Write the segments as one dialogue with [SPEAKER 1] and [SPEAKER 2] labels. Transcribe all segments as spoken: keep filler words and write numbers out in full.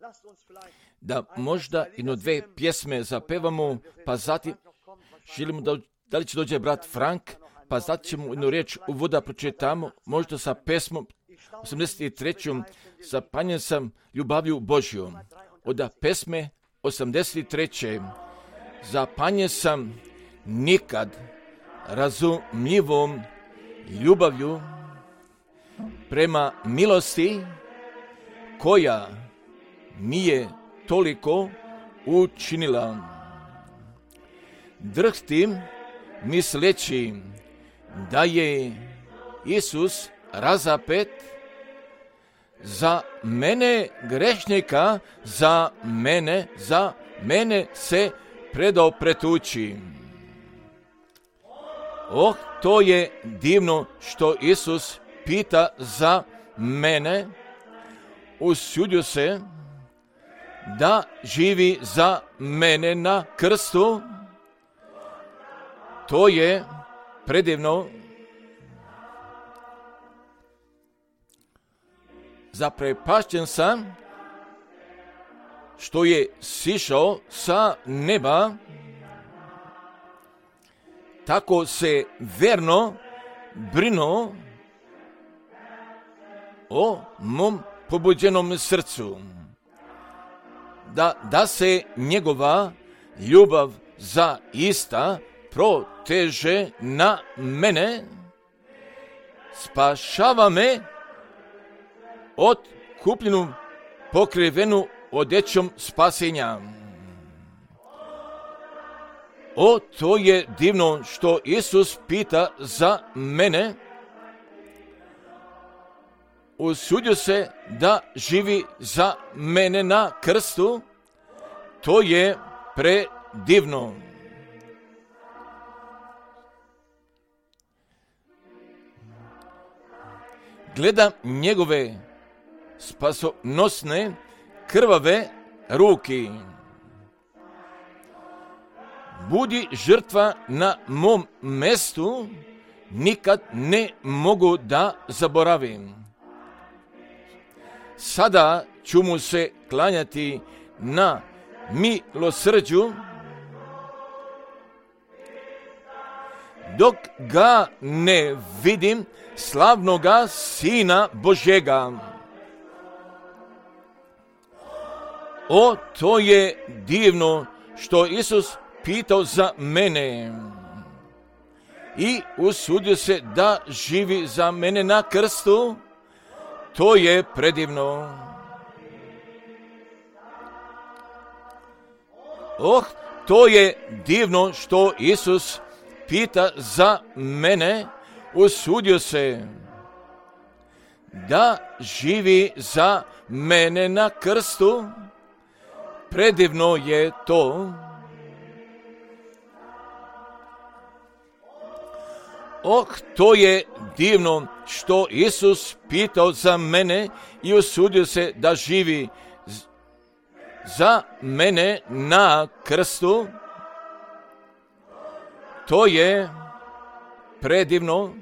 [SPEAKER 1] da možda jedno dve pjesme zapevamo, pa zatim želimo da, da li će dođe brat Frank, pa zatim ćemo jednu riječ uvoda pročitamo, možda sa pesmom osamdeset trećom Zapanjen sam ljubavlju Božjom. Od pesme osamdeset treće Zapanjen sam nikad razumljivom ljubavlju prema milosti koja mi je toliko učinila. Drhtim misleći da je Isus razapet za mene grešnika, za mene, za mene se predao pretući. Oh, to je divno što Isus pita za mene, usudio se da živi za mene na krstu. To je predivno. Zaprepašćen sam što je sišao sa neba, tako se verno brinuo o mom pobuđenom srcu, da, da se njegova ljubav za ista proteže na mene, spašava me od kupljenu pokrivenu odjećom spasenja. O, to je divno što Isus pita za mene, usudio se da živi za mene na krstu. To je predivno. Gledam njegove spasonosne krvave ruke. Budi žrtva na mom mestu, nikad ne mogu da zaboravim. Sada ću mu se klanjati na milosrđu, dok ga ne vidim, slavnoga Sina Božjega. O, to je divno što Isus pitao za mene i usudio se da živi za mene na krstu. To je predivno. Oh, to je divno što Isus pita za mene, usudio se da živi za mene na krstu. Predivno je to. Oh, to je divno što Isus pitao za mene i usudio se da živi za mene na krstu. To je predivno.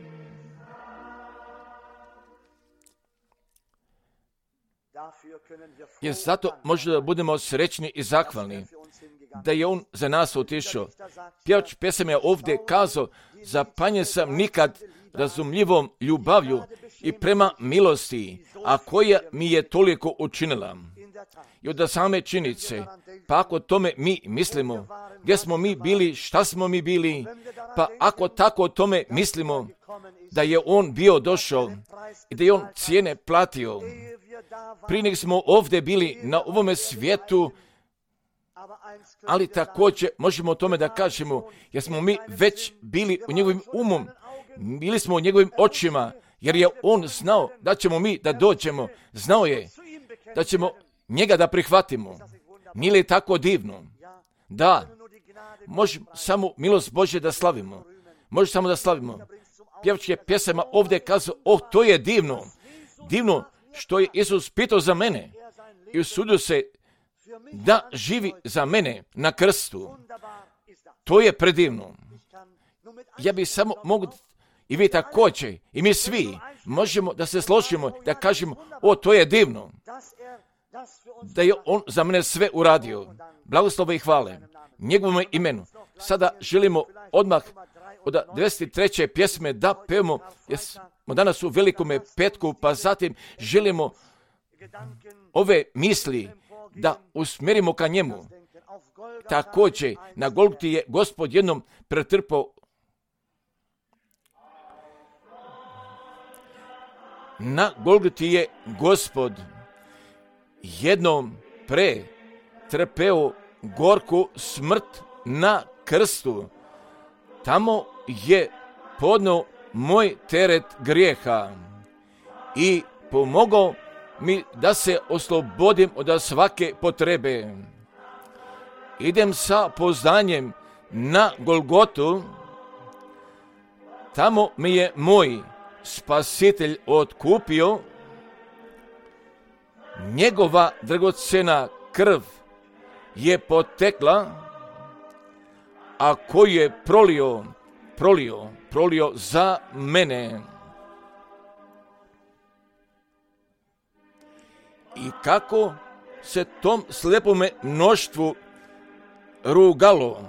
[SPEAKER 1] Jer zato možda da budemo srećni i zahvalni da je on za nas otišao. Pjevač pesama je ovdje kazao, zapanjen sam nikad razumljivom ljubavlju i prema milosti, a koja mi je toliko učinila. I od same činjenice, pa ako tome mi mislimo, gdje smo mi bili, šta smo mi bili, pa ako tako o tome mislimo, da je on bio došao i da je on cijene platio, prije nego smo ovdje bili na ovome svijetu, ali također možemo o tome da kažemo, jer smo mi već bili u njegovim umom, bili smo u njegovim očima, jer je on znao da ćemo mi da dođemo, znao je da ćemo njega da prihvatimo. Nije li tako divno? Da, možemo samo milost Božje da slavimo. Može samo da slavimo. Pjevač je pjesama ovdje kazao, oh, to je divno. Divno što je Isus pitao za mene i usudio se da živi za mene na krstu. To je predivno. Ja bih samo mogu, i vi također, i mi svi, možemo da se složimo, da kažemo, o, to je divno. da je on za mene sve uradio. Blagoslove i hvale njegovom imenu. Sada želimo odmah od devedeset treće pjesme da pevamo, jer smo danas u velikome petku, pa zatim želimo ove misli da usmjerimo ka njemu. Također, na Golgoti je Gospod jednom pretrpao Na Golgoti je Gospod jednom pretrpeo gorku smrt na krstu. Tamo je podneo moj teret grijeha i pomogao mi da se oslobodim od svake potrebe. Idem sa poznanjem na Golgotu, tamo mi je moj Spasitelj otkupio, njegova dragocjena krv je potekla, a koji je prolio, prolio, prolio za mene. I kako se tom slepome mnoštvu rugalo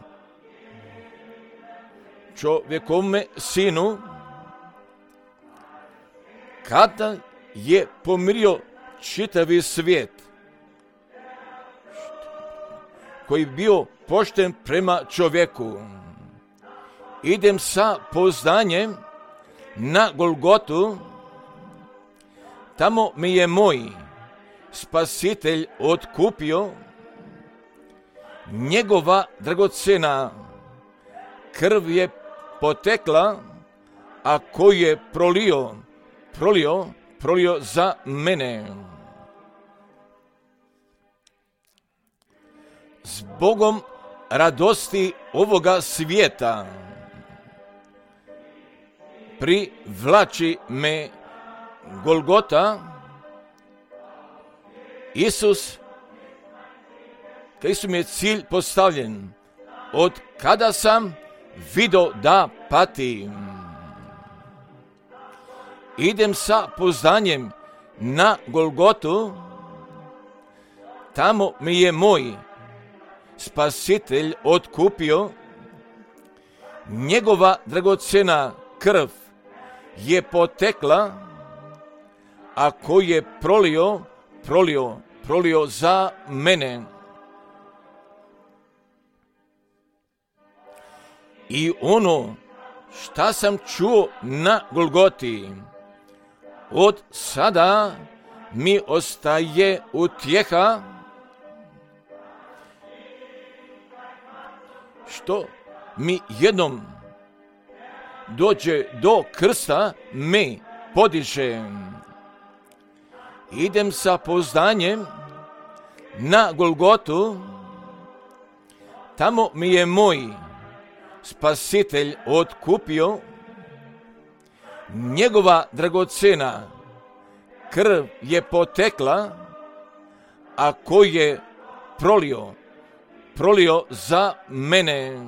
[SPEAKER 1] čovjekome sinu, kada je pomirio čitavi svijet, koji bio pošten prema čovjeku. Idem sa poznanjem na Golgotu, tamo mi je moj Spasitelj otkupio, njegova dragocjena krv je potekla, a koji je prolio, prolio, prolio za mene. Zbogom radosti ovoga svijeta privlači me Golgota. Isus, kaj su mi je cilj postavljen, od kada sam vidio da patim. Idem sa poznanjem na Golgotu, tamo mi je moj Spasitelj otkupio, njegova dragocjena krv je potekla, a koji je prolio, prolio, prolio za mene. I ono šta sam čuo na Golgoti, od sada mi ostaje utjeha, što mi jednom dođe do krsta, me podiže. Idem sa poznanjem na Golgotu, tamo mi je moj Spasitelj otkupio, njegova dragocjena krv je potekla, a koji je prolio, prolio za mene.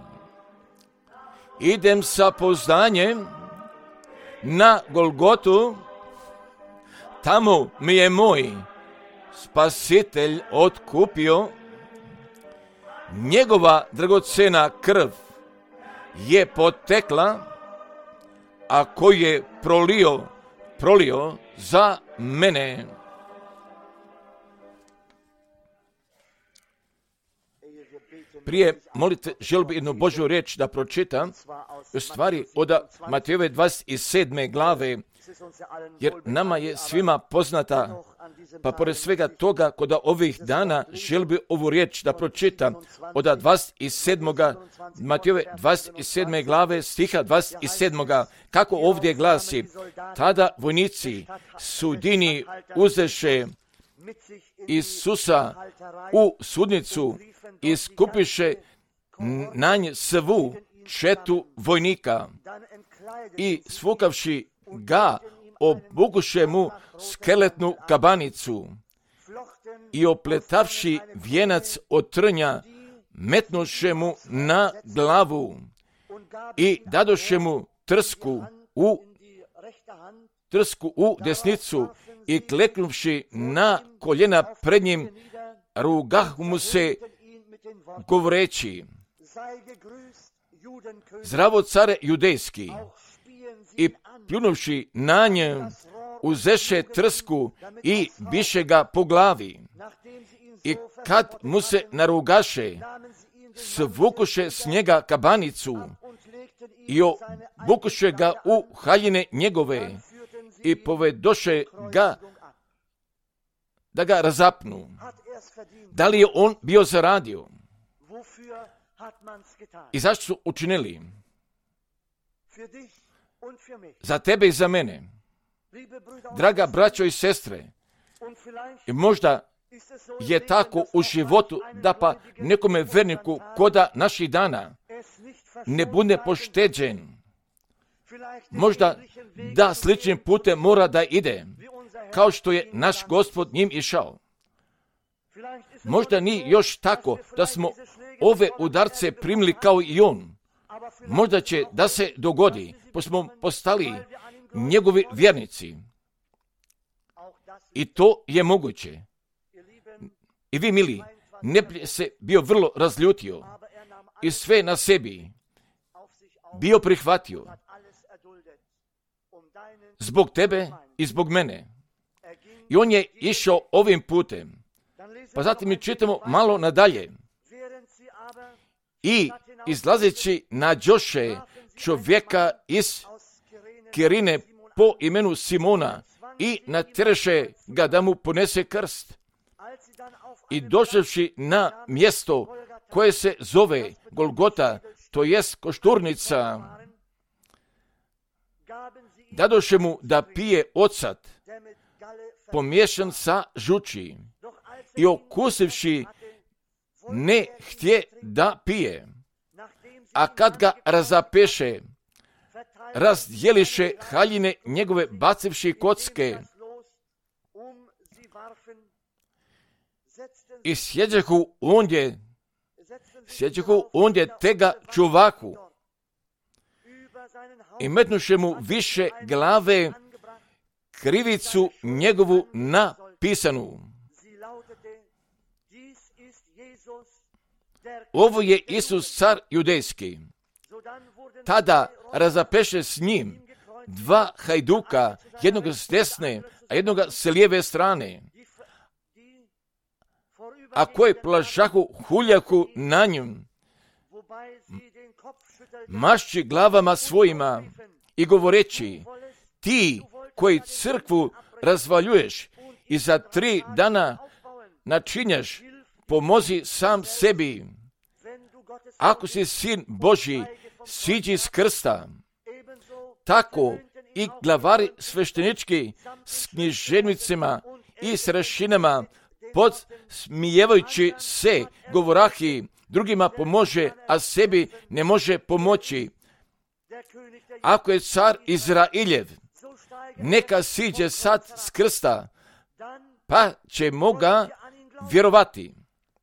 [SPEAKER 1] Idem sa poznanjem na Golgotu, tamo mi je moj Spasitelj otkupio, njegova dragocjena krv je potekla, a koji je prolio, prolio za mene. Prije molite, želim bi jednu Božju riječ da pročitam, u stvari od Matejove dvadeset sedme glave, jer nama je svima poznata, pa pored svega toga, kod ovih dana želim bi ovu riječ da pročitam od dvadeset sedme. Matejove dvadeset sedme glave, stiha dvadeset sedam. Kako ovdje glasi: tada vojnici sudini uzeše Isusa u sudnicu i skupiše na nje svu četu vojnika i svukavši ga obukuše mu skeletnu kabanicu i opletavši vijenac od trnja metnuše mu na glavu i dadoše mu trsku u trsku u desnicu i kleknuvši na koljena pred njim, rugahu mu se govoreći: Zdravo care judejski, i pljunuvši na njem, uzeše trsku i biše ga po glavi. I kad mu se narugaše, svukuše s njega kabanicu i obukuše ga u haljine njegove i povedoše ga da ga razapnu. Da li je on bio zaradio? I zašto su učinili? Za tebe i za mene. Draga braćo i sestre, i možda je tako u životu da pa nekome verniku koda naših dana ne bude pošteđen. Možda da sličnim putem mora da ide, kao što je naš Gospod njim išao. Možda nije još tako da smo ove udarce primili kao i on. Možda će da se dogodi, pa smo postali njegovi vjernici. I to je moguće. I vi, mili, ne bi se bio vrlo razljutio i sve na sebi bio prihvatio zbog tebe i zbog mene. I on je išao ovim putem. Pa zatim mi čitamo malo nadalje. I izlazeći nađoše čovjeka iz Kirene po imenu Simona i natjereše ga da mu ponese krst. I došavši na mjesto koje se zove Golgota, to jest košturnica, dadoše mu da pije ocat, pomiješan sa žuči, i okusivši ne htje da pije. A kad ga razapeše, razdjeliše haljine njegove bacivši kocke i sjeđehu ondje, sjeđehu ondje tega čuvaku i metnuše mu više glave krivicu njegovu napisanu. Ovo je Isus car judejski. Tada razapeše s njim dva hajduka, jednog s desne, a jednog s lijeve strane, a koji plašahu huljaku na njim, mašći glavama svojima i govoreći: ti koji crkvu razvaljuješ i za tri dana načinjaš, pomozi sam sebi. Ako si sin Božji, siđi s krsta. Tako i glavari sveštenički s književnicima i s rašinama, podsmijevajući se, govorahi: drugima pomože, a sebi ne može pomoći. Ako je car Izrailjev, neka siđe sad s krsta, pa ćemo ga vjerovati.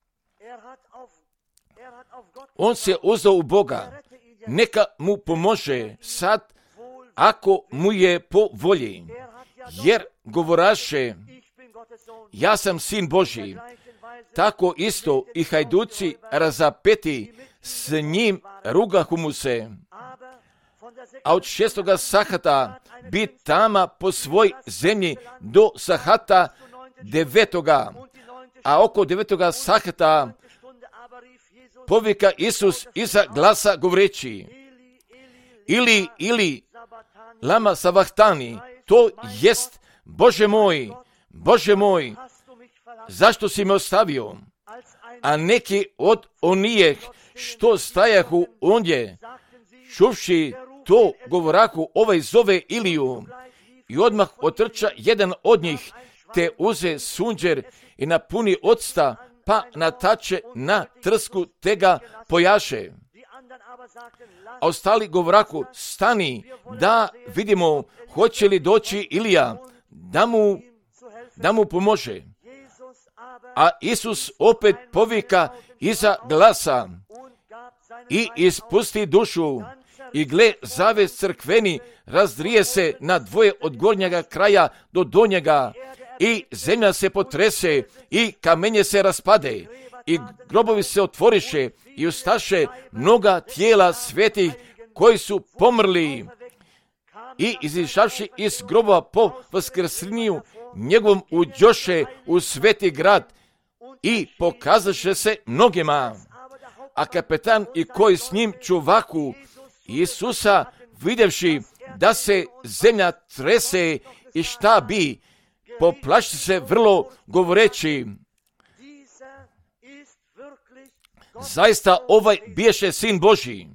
[SPEAKER 1] On se uzeo u Boga, neka mu pomože sad, ako mu je po volji, jer govoraše: ja sam sin Božji. Tako isto i hajduci razapeti s njim rugahu mu se, a od šestoga sahata bi tama po svoj zemlji do sahata devetoga, a oko devetoga sahata povika Isus iza glasa govoreći: ili, ili, lama savahtani, to jest: Bože moj, Bože moj, zašto si me ostavio? A neki od onijeh što stajahu ondje, čuvši to, govorahu: ovaj zove Iliju. I odmah otrča jedan od njih, te uze sunđer i napuni octa, pa natače na trsku, te ga pojaše. A ostali govorahu: stani, da vidimo hoće li doći Ilija, da mu, da mu pomože. A Isus opet povika iza glasa i ispusti dušu, I gle, zaves crkveni razdrije se na dvoje od gornjega kraja do donjega i zemlja se potrese i kamenje se raspade i grobovi se otvoriše i ustaše mnoga tijela svetih koji su pomrli i izišavši iz grobova po vaskrsenju njegovom uđoše u sveti grad i pokazaše se mnogima. A kapetan i koji s njim čuvaku Isusa vidjevši da se zemlja trese i šta bi, poplaši se vrlo govoreći, zaista ovaj biješe sin Božji.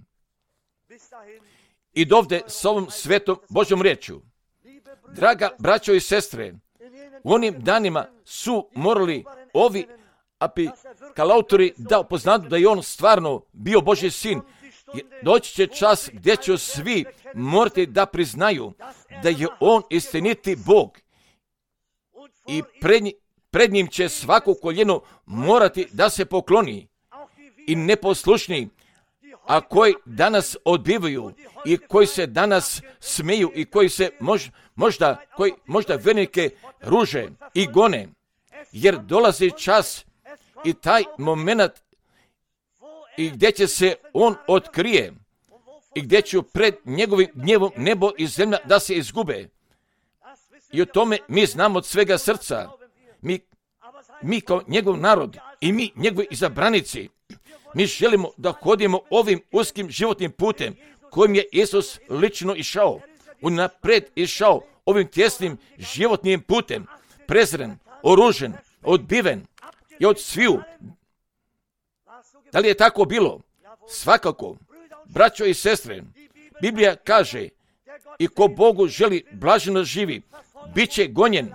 [SPEAKER 1] I dovde s ovom svetom Božjom riječju. Draga braćo i sestre, u onim danima su morali ovi apokalautori da upoznadu da je on stvarno bio Božji sin. Doći će čas gdje će svi morati da priznaju da je on istiniti Bog i pred, pred njim će svako koljeno morati da se pokloni i neposlušni, a koji danas odbivaju i koji se danas smeju i koji se mož, možda, koji možda velike ruže i gone, jer dolazi čas i taj moment i gdje će se on otkrije i gdje će pred njegovim gnjevom nebo i zemlja da se izgube. I o tome mi znamo od svega srca. Mi, mi kao njegov narod i mi njegovi izabranici, mi želimo da hodimo ovim uskim životnim putem kojim je Isus lično išao, unapred išao ovim tjesnim životnim putem, prezren, oružen, odbiven i od sviju. Da li je tako bilo? Svakako, braćo i sestre, Biblija kaže i ko Bogu želi blaženo živi, bit će gonjen.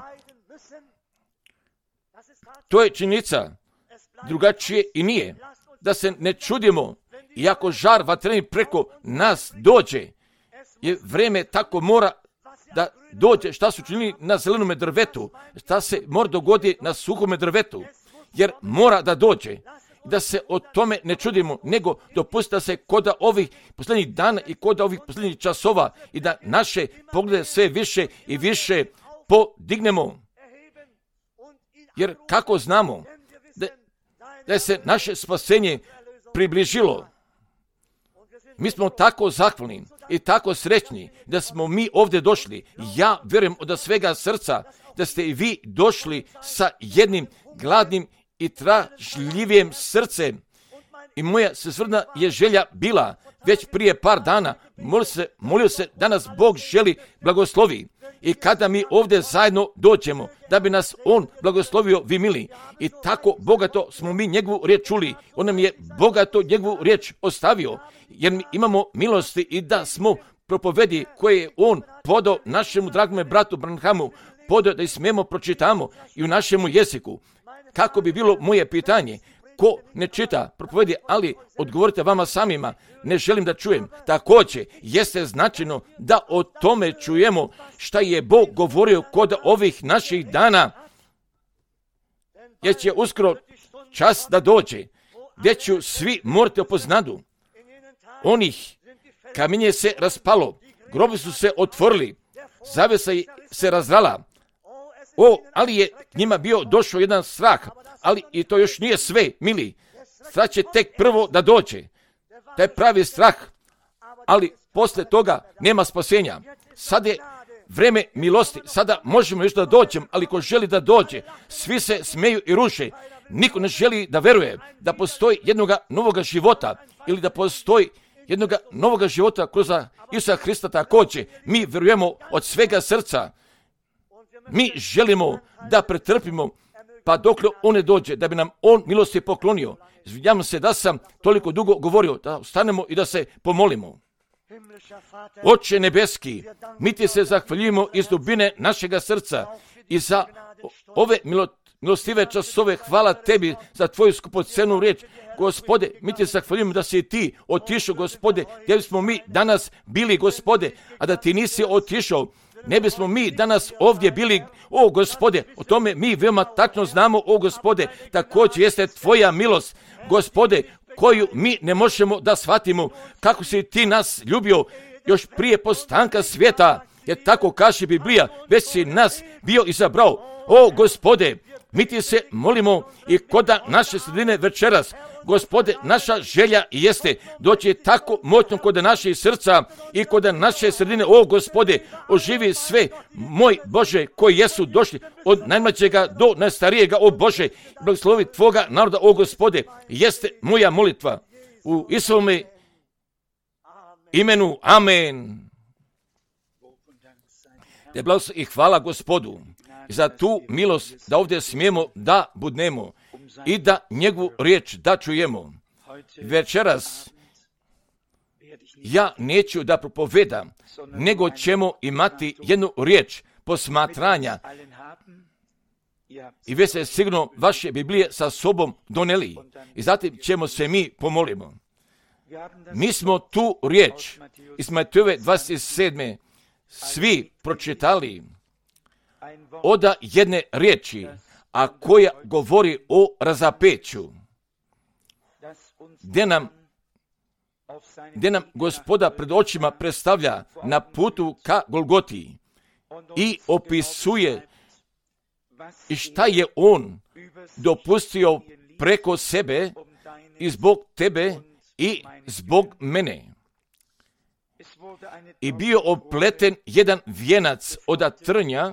[SPEAKER 1] To je činjenica, drugačije i nije. Da se ne čudimo, iako žar vatreni preko nas dođe, je vreme tako mora da dođe. Šta su činili na zelenome drvetu, šta se mora dogodi na suhome drvetu, jer mora da dođe. Da se o tome ne čudimo, nego dopusti da se koda ovih posljednjih dana i koda ovih posljednjih časova i da naše poglede sve više i više podignemo. Jer kako znamo da, da je se naše spasenje približilo, mi smo tako zahvalni i tako srećni da smo mi ovdje došli. Ja vjerujem od svega srca da ste i vi došli sa jednim gladnim i tražljivijem srcem. I moja srcna je želja bila već prije par dana, molio se, molio se da nas Bog želi blagoslovi. I kada mi ovdje zajedno dođemo, da bi nas On blagoslovio, vi mili. I tako bogato smo mi njegovu riječ čuli. On nam je bogato njegovu riječ ostavio, jer mi imamo milosti i da smo propovedi koje je On podao našemu dragome bratu Branhamu, podao da ih smijemo pročitamo i u našemu jeziku. Kako bi bilo moje pitanje, ko ne čita propovedi, ali odgovorite vama samima, ne želim da čujem. Također jeste značajno da o tome čujemo šta je Bog govorio kod ovih naših dana, jer će uskoro čas da dođe, gdje ću svi morati opoznadu. Onih kamenje se raspalo, grobi su se otvorili, zavesa se razrala. O, ali je njima bio došao jedan strah, ali i to još nije sve, mili. Strah će tek prvo da dođe. Taj pravi strah, ali posle toga nema spasenja. Sad je vreme milosti, sada možemo još da dođemo, ali ko želi da dođe, svi se smeju i ruše. Niko ne želi da veruje da postoji jednoga novoga života ili da postoji jednoga novoga života kroz Isusa Hrista također. Mi verujemo od svega srca. Mi želimo da pretrpimo pa dok on ne dođe, da bi nam on milosti poklonio. Izvinjavam se da sam toliko dugo govorio, da stanemo i da se pomolimo. Oče nebeski, mi ti se zahvaljujemo iz dubine našega srca i za ove milostive časove. Hvala tebi za tvoju skupocenu riječ. Gospode, mi ti zahvaljujemo da si ti otišao, Gospode, gdje bismo mi danas bili, Gospode, a da ti nisi otišao, ne bismo mi danas ovdje bili, o Gospode, o tome mi veoma tačno znamo, o Gospode, također jeste tvoja milost, Gospode, koju mi ne možemo da shvatimo, kako si ti nas ljubio još prije postanka svijeta, jer tako kaže Biblija, već si nas bio izabrao. O Gospode, mi ti se molimo i koda naše sredine večeras, Gospode, naša želja jeste doći tako moćno kod naših srca i kod naše sredine. O Gospode, oživi sve, moj Bože, koji jesu došli od najmlađega do najstarijega. O Bože, blagoslovi Tvoga naroda, o Gospode, jeste moja molitva. U Isovome imenu, amen. Te blagoslovi i hvala Gospodu za tu milost da ovdje smijemo da budnemo i da njegovu riječ da čujemo. Večeras ja neću da propovedam, nego ćemo imati jednu riječ posmatranja i već se sigurno vaše Biblije sa sobom doneli i zatim ćemo se mi pomolimo. Mi smo tu riječ iz Matejove dvadeset sedme svi pročitali od jedne riječi, a koja govori o razapeću, gdje nam, gdje nam Gospoda pred očima predstavlja na putu ka Golgoti i opisuje i šta je on dopustio preko sebe i zbog tebe i zbog mene. I bio opleten jedan vijenac od trnja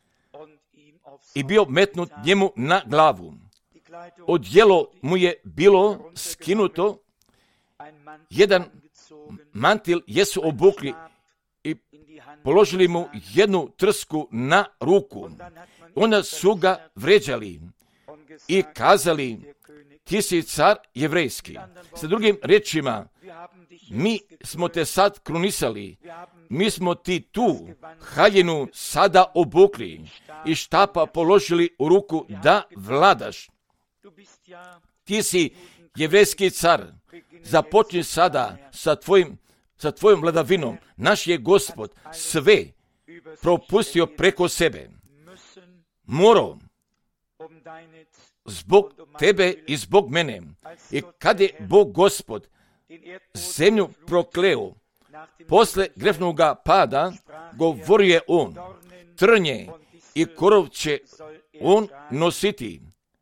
[SPEAKER 1] i bio metnut njemu na glavu. Odjelo mu je bilo skinuto, jedan mantil jesu obukli i položili mu jednu trsku na ruku. Onda su ga vređali i kazali, ti si car jevrejski. Sa drugim riječima, mi smo te sad krunisali, mi smo ti tu haljinu sada obukli i štapa položili u ruku da vladaš. Ti si jevrejski car, započni sada sa tvojim, sa tvojom vladavinom. Naš je Gospod sve propustio preko sebe. Morao zbog tebe i zbog mene. I kad je Bog Gospod zemlju prokleo, posle grefnoga pada, govorio je on, trnje i korov će on nositi.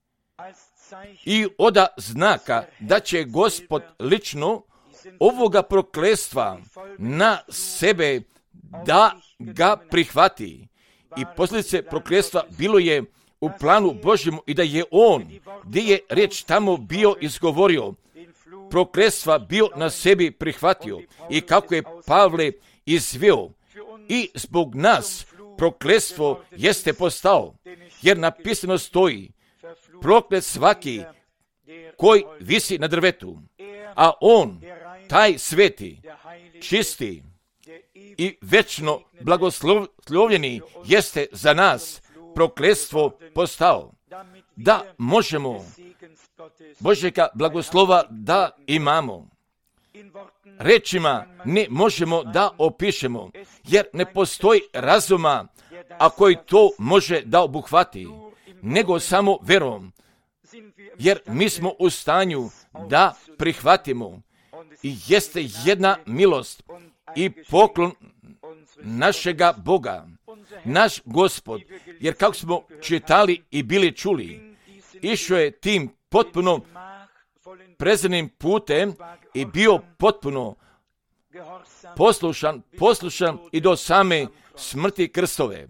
[SPEAKER 1] I oda znaka da će Gospod lično ovoga prokletstva na sebe da ga prihvati. I posljedice prokletstva bilo je u planu Božjemu i da je on, gdje je riječ tamo bio izgovorio, prokletstva bio na sebi prihvatio i kako je Pavle izveo i zbog nas prokletstvo jeste postao, jer napisano stoji, proklet svaki koji visi na drvetu, a on, taj sveti, čisti i večno blagoslovljeni jeste za nas prokletstvo postao, da možemo Božjega blagoslova da imamo. Rečima ne možemo da opišemo, jer ne postoji razuma, a koji to može da obuhvati, nego samo verom, jer mi smo u stanju da prihvatimo i jeste jedna milost i poklon našega Boga, naš Gospod, jer kako smo čitali i bili čuli, išao je tim potpuno prezrenim putem i bio potpuno poslušan, poslušan i do same smrti krstove.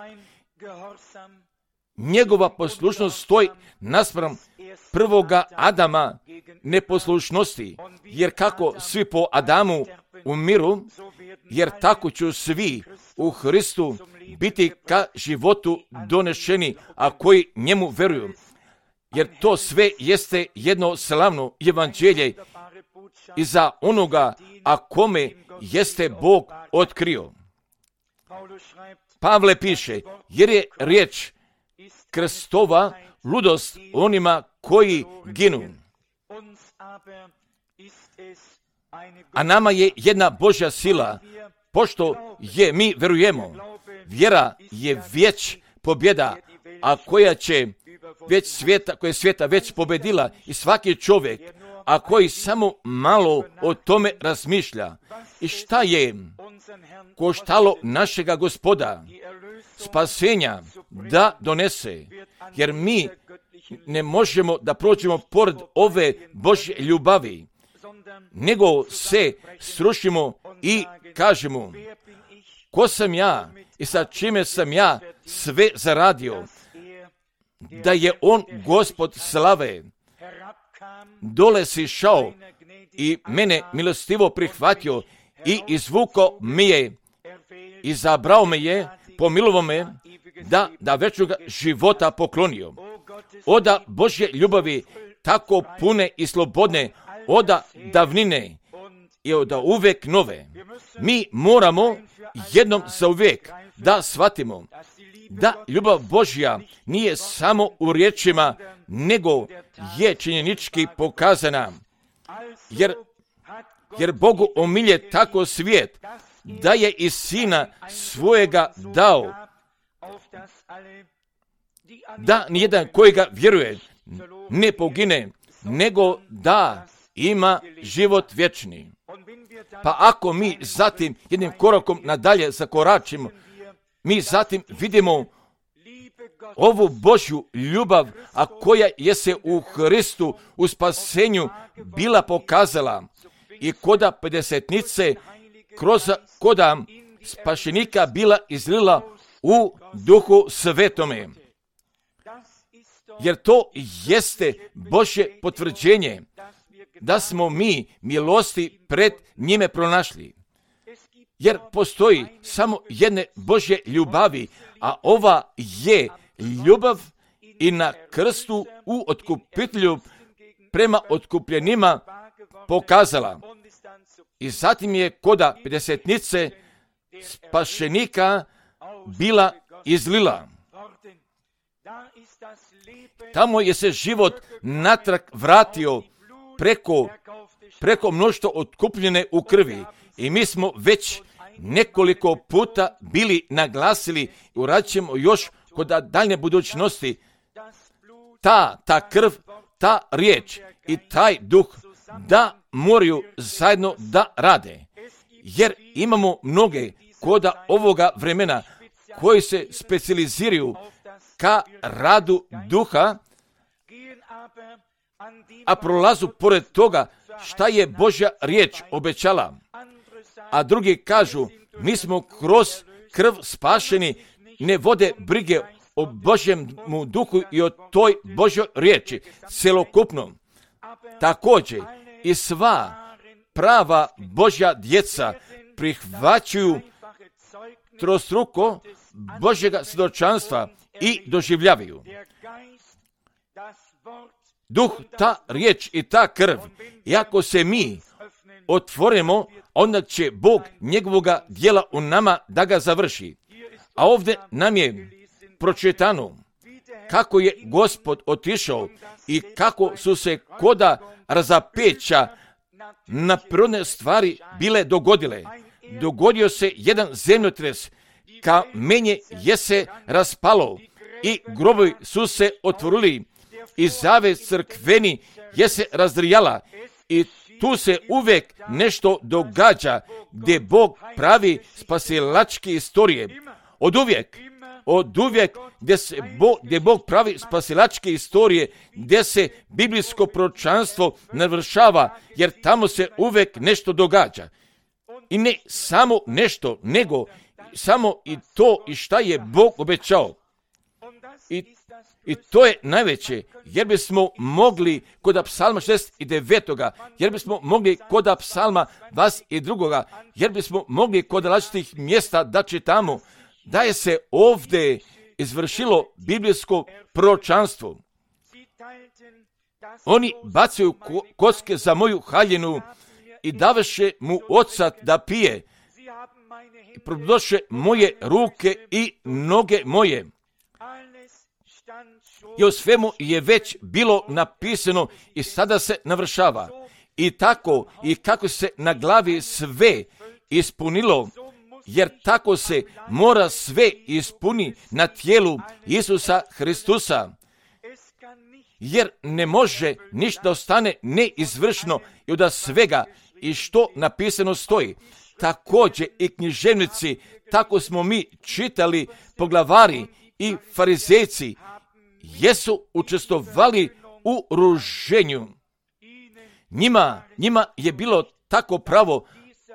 [SPEAKER 1] Njegova poslušnost stoji naspram prvoga Adama neposlušnosti, jer kako svi po Adamu umiru, jer tako ću svi u Hristu biti ka životu donešeni, a koji njemu veruju. Jer to sve jeste jedno slavno evanđelje i za onoga, a kome jeste Bog otkrio. Pavle piše, jer je riječ krstova ludost onima koji ginu. A nama je jedna Božja sila, pošto je mi verujemo. Vjera je već pobjeda, a koja će već svijeta, koja je svijeta već pobedila i svaki čovjek a koji samo malo o tome razmišlja. I šta je koštalo našega Gospoda spasenja da donese? Jer mi ne možemo da prođemo pored ove Božje ljubavi, nego se srušimo i kažemo, ko sam ja i sa čime sam ja sve zaradio, da je on Gospod slave dole sišao i mene milostivo prihvatio i izvukao me je, izabrao me je, pomilovao me, da, da večnoga života poklonio. Oda Božje ljubavi tako pune i slobodne, oda davnine i oda uvek nove. Mi moramo jednom za uvek da shvatimo da ljubav Božja nije samo u riječima, nego je činjenički pokazana. Jer, jer Bogu omilje tako svijet, da je i Sina svojega dao, da nijedan kojega vjeruje ne pogine, nego da ima život vječni. Pa ako mi zatim jednim korakom nadalje zakoračimo, mi zatim vidimo ovu Božju ljubav, a koja je se u Hristu u spasenju bila pokazala i koda pedesetnice kroz koda spašenika bila izlila u Duhu Svetome. Jer to jeste Božje potvrđenje da smo mi milosti pred njime pronašli. Jer postoji samo jedne Božje ljubavi, a ova je ljubav i na krstu u otkupitelju prema otkupljenima pokazala. I zatim je koda pedesetnice spašenika bila izlila. Tamo je se život natrag vratio preko, preko mnoštva otkupljene u krvi. I mi smo već nekoliko puta bili naglasili i uradit ćemo još kod daljne budućnosti. Ta, ta krv, ta riječ i taj duh da moraju zajedno da rade. Jer imamo mnoge koda ovoga vremena koji se specijaliziraju ka radu duha, a prolazu pored toga šta je Božja riječ obećala. A drugi kažu, mi smo kroz krv spašeni, ne vode brige o Božjem duhu i o toj Božjoj riječi, celokupno. Također i sva prava Božja djeca prihvaćaju trostruko Božjega svjedočanstva i doživljavaju. Duh, ta riječ i ta krv, i ako se mi otvorimo, onda će Bog njegovoga djela u nama da ga završi. A ovdje nam je pročitano kako je Gospod otišao i kako su se koda razapeća na prirodne stvari bile dogodile. Dogodio se jedan zemljotres, kamenje je se raspalo i grobovi su se otvorili i zavjes crkveni je se razdrijala i tu se uvijek nešto događa gdje Bog pravi spasilačke istorije. Od uvijek, od uvijek gdje, se Bog, gdje Bog pravi spasilačke istorije, gdje se biblijsko proročanstvo navršava, jer tamo se uvijek nešto događa. I ne samo nešto, nego samo i to i šta je Bog obećao. I, i to je najveće, jer bismo mogli kod psalma šezdeset devet, jer bismo mogli kod psalma dvadeset dva, jer bismo mogli kod različitih mjesta da čitamo da je se ovdje izvršilo biblijsko proročanstvo. Oni bacaju kocke za moju haljinu i daveše mu ocat da pije. I prodoše moje ruke i noge moje. I o svemu je već bilo napisano i sada se navršava. I tako i kako se na glavi sve ispunilo, jer tako se mora sve ispuni na tijelu Isusa Hristusa. jer ne može ništa ostane neizvršno i od svega i što napisano stoji. Također i književnici, tako smo mi čitali, poglavari i farizejci, jesu učestvovali u ruženju. Njima, njima je bilo tako pravo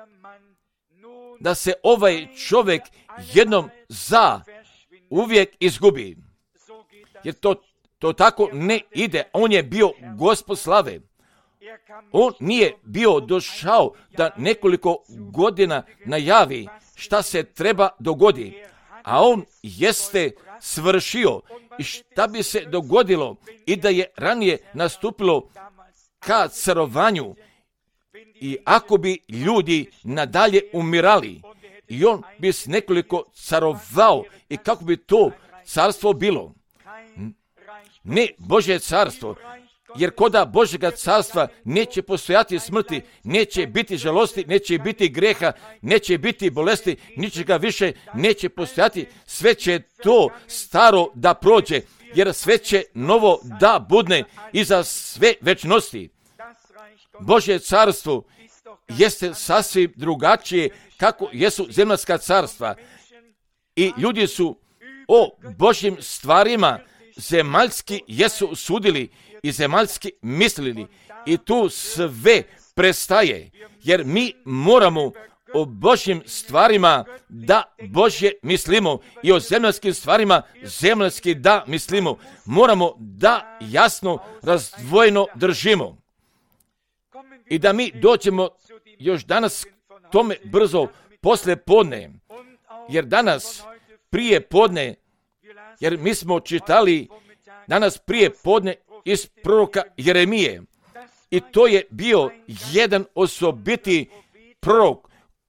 [SPEAKER 1] da se ovaj čovjek jednom za uvijek izgubi. Jer to, to tako ne ide. On je bio Gospod slave. On nije bio došao da nekoliko godina najavi šta se treba dogodi, a on jeste svršio i šta bi se dogodilo i da je ranije nastupilo ka carovanju i ako bi ljudi nadalje umirali i on bi s nekoliko carovao i kako bi to carstvo bilo. Ne Božje carstvo, jer koda Božjega carstva neće postojati smrti, neće biti žalosti, neće biti greha, neće biti bolesti, ničega više neće postojati, sve će to staro da prođe, jer sve će novo da budne i za sve večnosti. Božje carstvo jeste sasvim drugačije kako jesu zemaljska carstva i ljudi su o Božjim stvarima zemaljski jesu sudili i zemaljski mislili i tu sve prestaje, jer mi moramo o Božjim stvarima da Božje mislimo i o zemaljskim stvarima zemaljski da mislimo. Moramo da jasno razdvojeno držimo i da mi dođemo još danas tome brzo posle podne, jer danas prije podne, jer mi smo čitali danas prije podne iz proroka Jeremije i to je bio jedan osobiti prorok,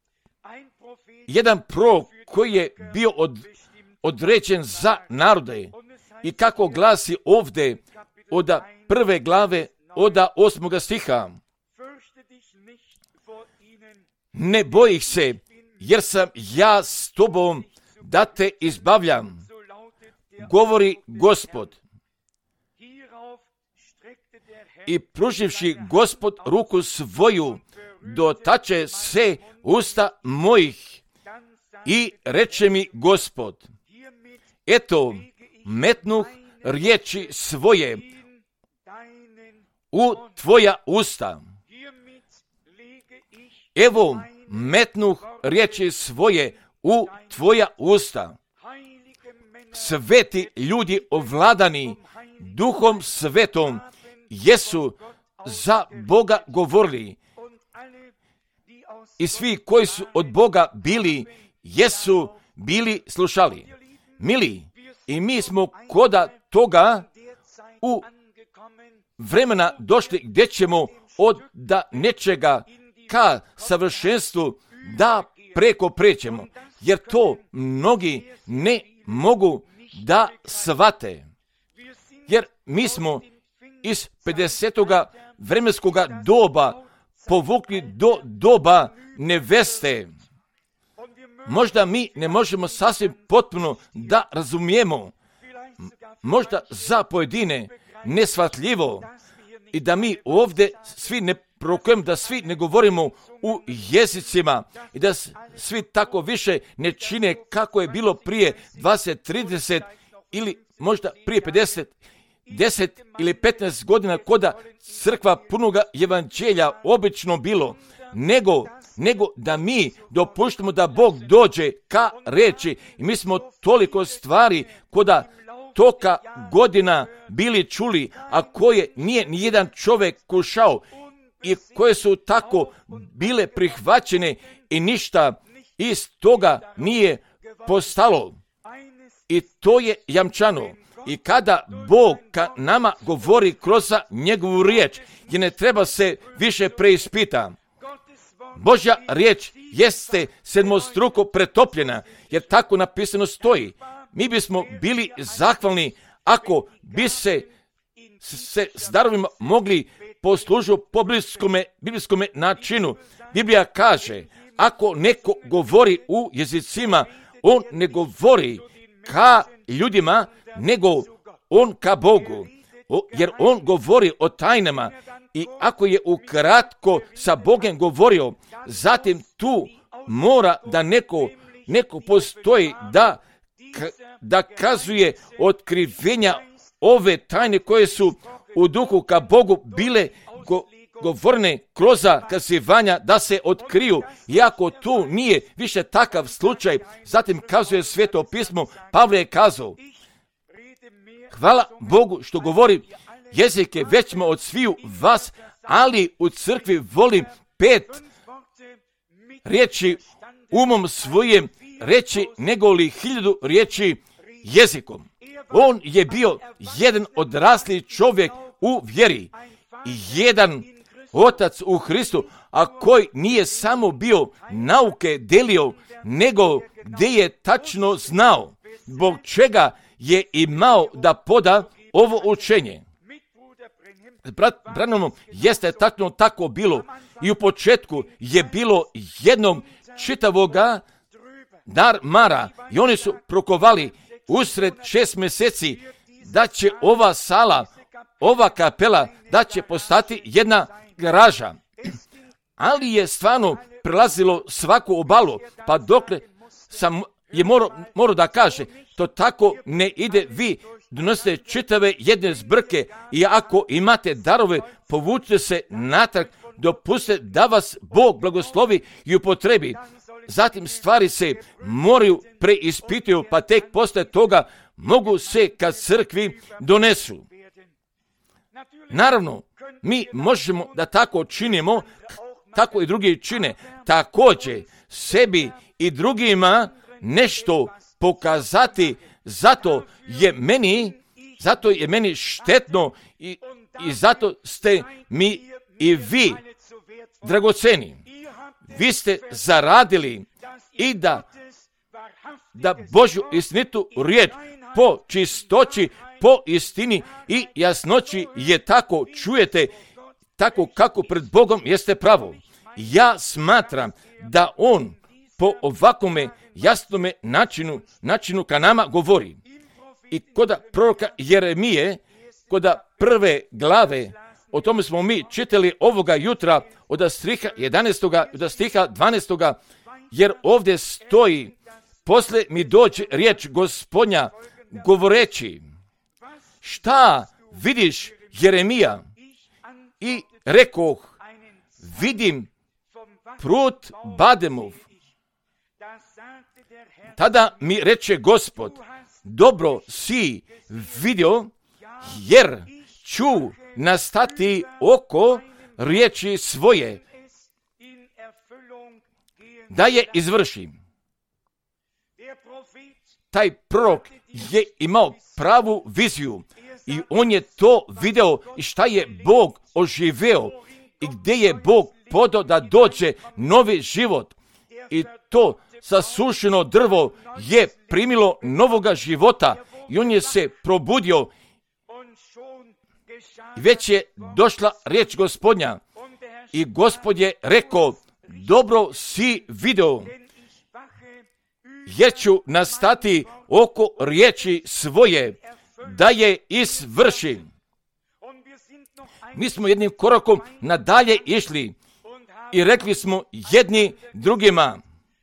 [SPEAKER 1] jedan prorok koji je bio od, određen za narode i kako glasi ovdje od prve glave od osmoga stiha: ne bojih se, jer sam ja s tobom da te izbavljam, govori Gospod. I pruživši Gospod ruku svoju, dotače se usta mojih i reče mi Gospod: eto, metnuh riječi svoje u tvoja usta. Evo, metnuh riječi svoje u tvoja usta. Sveti ljudi ovladani Duhom Svetom jesu za Boga govorili i svi koji su od Boga bili, jesu bili slušali. Mili, i mi smo koda toga u vremena došli gdje ćemo od da nečega ka savršenstvu da preko prećemo, jer to mnogi ne mogu da shvate. Jer mi smo iz pedesetoga vremenskoga doba povukli do doba neveste. Možda mi ne možemo sasvim potpuno da razumijemo, možda za pojedine neshvatljivo i da mi ovdje svi ne prorokujemo, da svi ne govorimo u jezicima i da svi tako više ne čine kako je bilo prije dvadeset, trideset ili možda prije pedeset, deset ili petnaest godina koda crkva punoga evanđelja obično bilo, nego, nego da mi dopuštamo da Bog dođe ka reči i mi smo toliko stvari koda toka godina bili čuli, a koje nije ni jedan čovjek kušao i koje su tako bile prihvaćene i ništa iz toga nije postalo. I to je jamčano. I kada Bog ka nama govori kroz njegovu riječ, gdje ne treba se više preispita. Božja riječ jeste sedmostruko pretopljena, jer tako napisano stoji. Mi bismo bili zahvalni ako bi se, se s darovima mogli poslužiti po biblijskome, biblijskome načinu. Biblija kaže, ako neko govori u jezicima, on ne govori ka ljudima, nego on ka Bogu. o, jer on govori o tajnama i ako je ukratko sa Bogom govorio, zatim tu mora da neko, neko postoji da, da kazuje otkrivenja ove tajne koje su u duhu ka Bogu bile go, govorne kroz kazivanja da se otkriju. Iako tu nije više takav slučaj, zatim kazuje Sveto pismo, Pavle je kazao, hvala Bogu što govori jezike većma od sviju vas, ali u crkvi volim pet riječi umom svojim reći nego li hiljadu riječi jezikom. On je bio jedan odrasli čovjek u vjeri i jedan otac u Hristu, a koji nije samo bio nauke delio, nego gdje je tačno znao zbog čega je imao da poda ovo učenje. Brat Branhamom jeste tačno tako bilo i u početku je bilo jednom čitavoga dar mara i oni su prokovali usred šest mjeseci da će ova sala, ova kapela, da će postati jedna garaža. Ali je stvarno prelazilo svaku obalu, pa dokle sam je morao, morao da kaže, to tako ne ide, vi donosite čitave jedne zbrke i ako imate darove, povučite se natrag, dopustite da vas Bog blagoslovi i upotrebi. Zatim stvari se moraju preispituju, pa tek posle toga mogu se kad crkvi donesu. Naravno, mi možemo da tako činimo, tako i drugi čine. Također sebi i drugima nešto pokazati, zato je meni, zato je meni štetno i, i zato ste mi i vi dragoceni. Vi ste zaradili i da, da Božju istinitu riječ po čistoći, po istini i jasnoći je tako čujete, tako kako pred Bogom jeste pravo. Ja smatram da on po ovakvome jasnome načinu, načinu ka nama govori. I kod proroka Jeremije, kod prve glave, o tome smo mi čitali ovoga jutra od stiha jedanaestog od stiha dvanaestog jer ovdje stoji, posle mi dođe riječ Gospodnja govoreći, šta vidiš Jeremija? I rekoh, vidim prut Bademov. Tada mi reče Gospod, dobro si vidio, jer ću nastati oko riječi svoje, da je izvršim. Taj prorok je imao pravu viziju i on je to video i šta je Bog oživeo i gdje je Bog podao da dođe novi život i to sasušeno drvo je primilo novoga života i on je se probudio i već je došla riječ Gospodnja i Gospod je rekao, dobro si video, jer ću nastati oko riječi svoje, da je izvršim. Mi smo jednim korakom nadalje išli i rekli smo jedni drugima,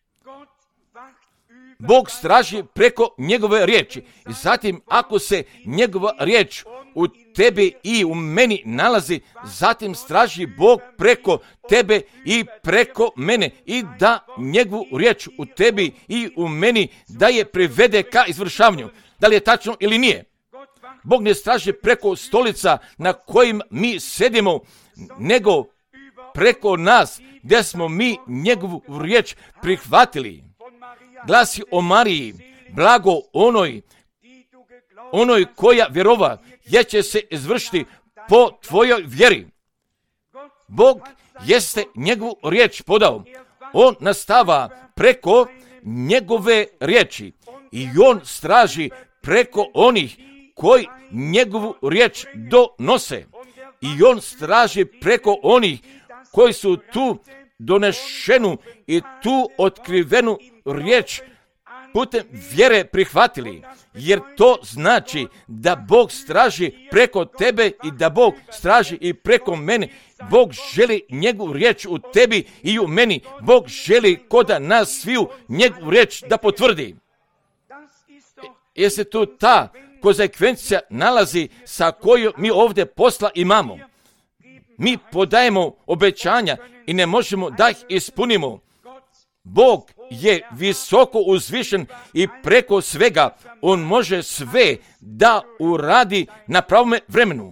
[SPEAKER 1] Bog straži preko njegove riječi. I zatim ako se njegova riječ u tebi i u meni nalazi, zatim straži Bog preko tebe i preko mene i da njegovu riječ u tebi i u meni da je privede ka izvršavanju. Da li je tačno ili nije? Bog ne straži preko stolica na kojim mi sedimo, nego preko nas gdje smo mi njegovu riječ prihvatili. Glasi o Mariji, blago onoj, onoj koja vjerova, jer će se izvršiti po tvojoj vjeri. Bog jeste njegovu riječ podao. On nastava preko njegove riječi i on straži preko onih koji njegovu riječ donose. I on straži preko onih koji su tu donešenu i tu otkrivenu riječ putem vjere prihvatili, jer to znači da Bog straži preko tebe i da Bog straži i preko mene. Bog želi njegovu riječ u tebi i u meni. Bog želi koda nas sviju njegovu riječ da potvrdi. Jer se tu ta konsekvencija nalazi sa kojom mi ovdje posla imamo. Mi podajemo obećanja i ne možemo da ih ispunimo. Bog je visoko uzvišen i preko svega on može sve da uradi na pravome vremenu.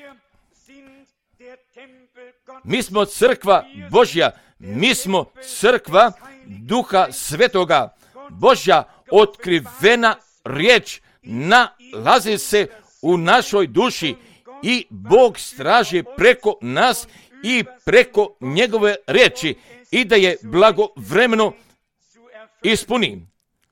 [SPEAKER 1] Mi smo crkva Božja, mi smo crkva Duha Svetoga. Božja otkrivena riječ nalazi se u našoj duši i Bog straži preko nas i preko njegove riječi i da je blagovremeno ispuni.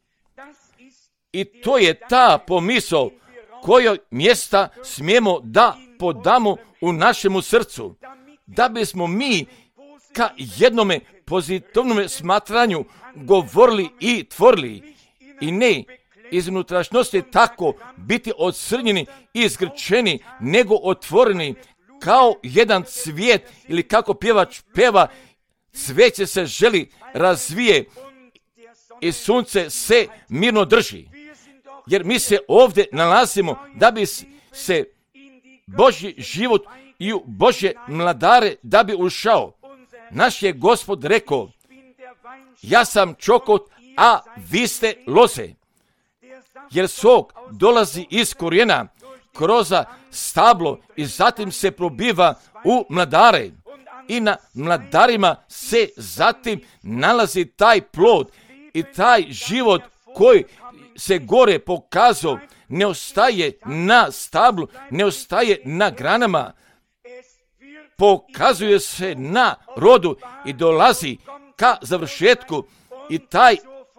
[SPEAKER 1] I to je ta pomisao kojoj mjesta smijemo da podamo u našemu srcu, da bismo mi ka jednome pozitivnome smatranju govorili i tvorili i ne iz unutrašnjosti tako biti odsrnjeni i izgrčeni, nego otvoreni kao jedan cvijet ili kako pjevač peva, cvijeće se želi razvije i sunce se mirno drži. Jer mi se ovdje nalazimo da bi se Božji život i u Božje mladare da bi ušao. Naš je Gospod rekao, ja sam čokot, a vi ste loze. Jer sok dolazi iz korijena, kroz stablo i zatim se probiva u mladare. I na mladarima se zatim nalazi taj plod i taj život koji se gore pokazao, ne ostaje na stablu, ne ostaje na granama, pokazuje se na rodu i dolazi ka završetku i taj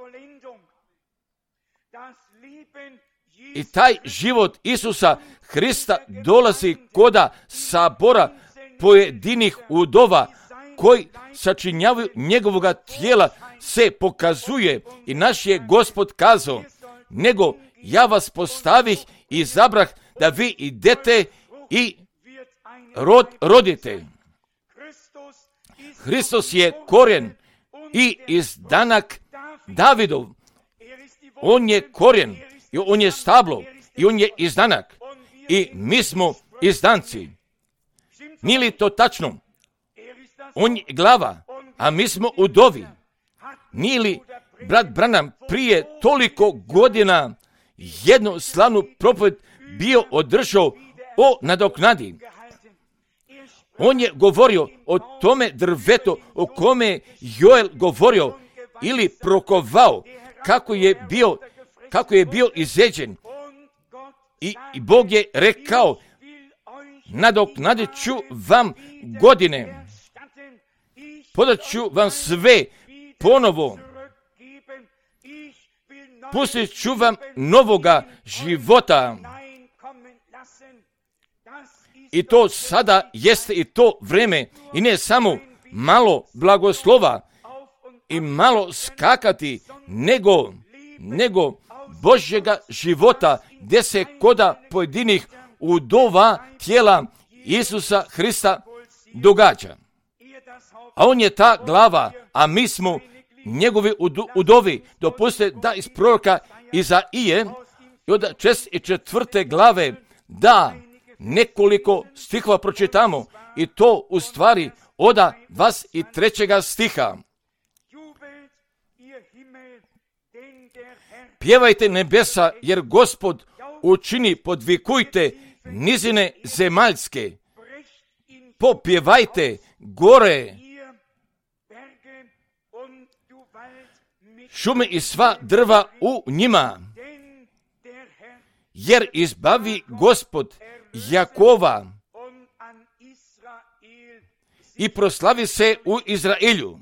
[SPEAKER 1] i taj život Isusa Hrista dolazi koda sabora pojedinih udova koji sačinjavaju njegovoga tijela se pokazuje i naš je Gospod kazao, nego ja vas postavih i izabrah da vi idete i rod, rodite. Hristos je korijen i izdanak Davidov. On je korijen i on je stablo i on je izdanak i mi smo izdanci. Nije li to tačno? On je glava, a mi smo udovi. Nije li brat Branham prije toliko godina jednu slavnu propoved bio održao o nadoknadi? On je govorio o tome drvetu o kome je Joel govorio ili prokovao kako je bio, kako je bio izjeđen. I, I Bog je rekao, nadoknadit ću vam godine, podat ću vam sve ponovo, pustit ću vam novoga života. I to sada jeste i to vreme i ne samo malo blagoslova i malo skakati, nego, nego Božjega života gdje se koda pojedinih udova tijela Isusa Hrista događa. A on je ta glava, a mi smo njegovi udovi. Dopustite da iz proroka Izaije i od šezdeset četvrte glave da nekoliko stihova pročitamo i to u stvari od dvadeset trećega stiha. Pjevajte nebesa, jer Gospod učini, podvikujte nizine zemaljske. Popjevajte gore, šume i sva drva u njima. Jer izbavi Gospod Jakova i proslavi se u Izraelju.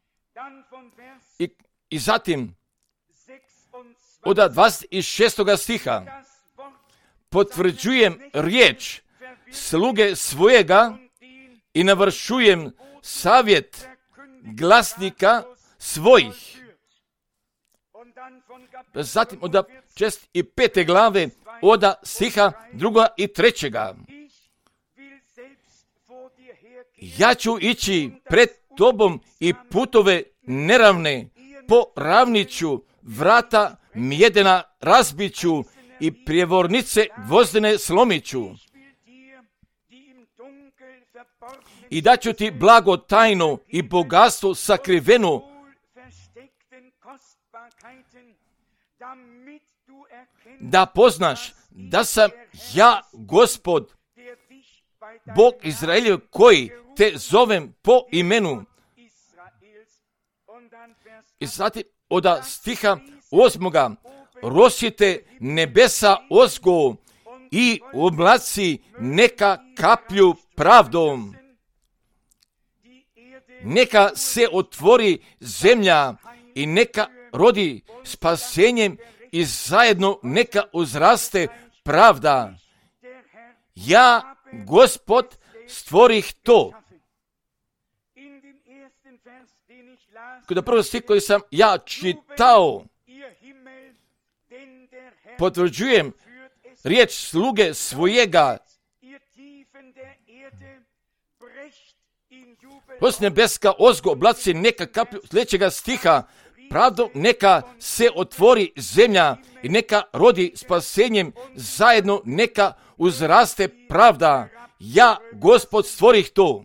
[SPEAKER 1] I, i zatim od dvadeset šestoga stiha potvrđujem riječ sluge svojega i navršujem savjet glasnika svojih. Zatim od čest i pete glave, od stiha druga i trećega. Ja ću ići pred tobom i putove neravne, po ravniću, vrata mjedena razbiću i prijevornice gvozdene slomiću. I daću ti blago tajno i bogatstvo sakriveno, da poznaš da sam ja Gospod, Bog Izraeljev, koji te zovem po imenu. I zatim od stiha osmoga, rosite nebesa ozgo i oblaci neka kaplju pravdom. Neka se otvori zemlja i neka rodi spasenjem i zajedno neka uzraste pravda. Ja, Gospod, stvorih to. Kada prvo stih koji sam ja čitao, potvrđujem riječ sluge svojega. Os nebeska ozgo oblaci neka kaplju sljedećega stiha, pravdom neka se otvori zemlja i neka rodi spasenjem, zajedno neka uzraste pravda. Ja, Gospod, stvorih to.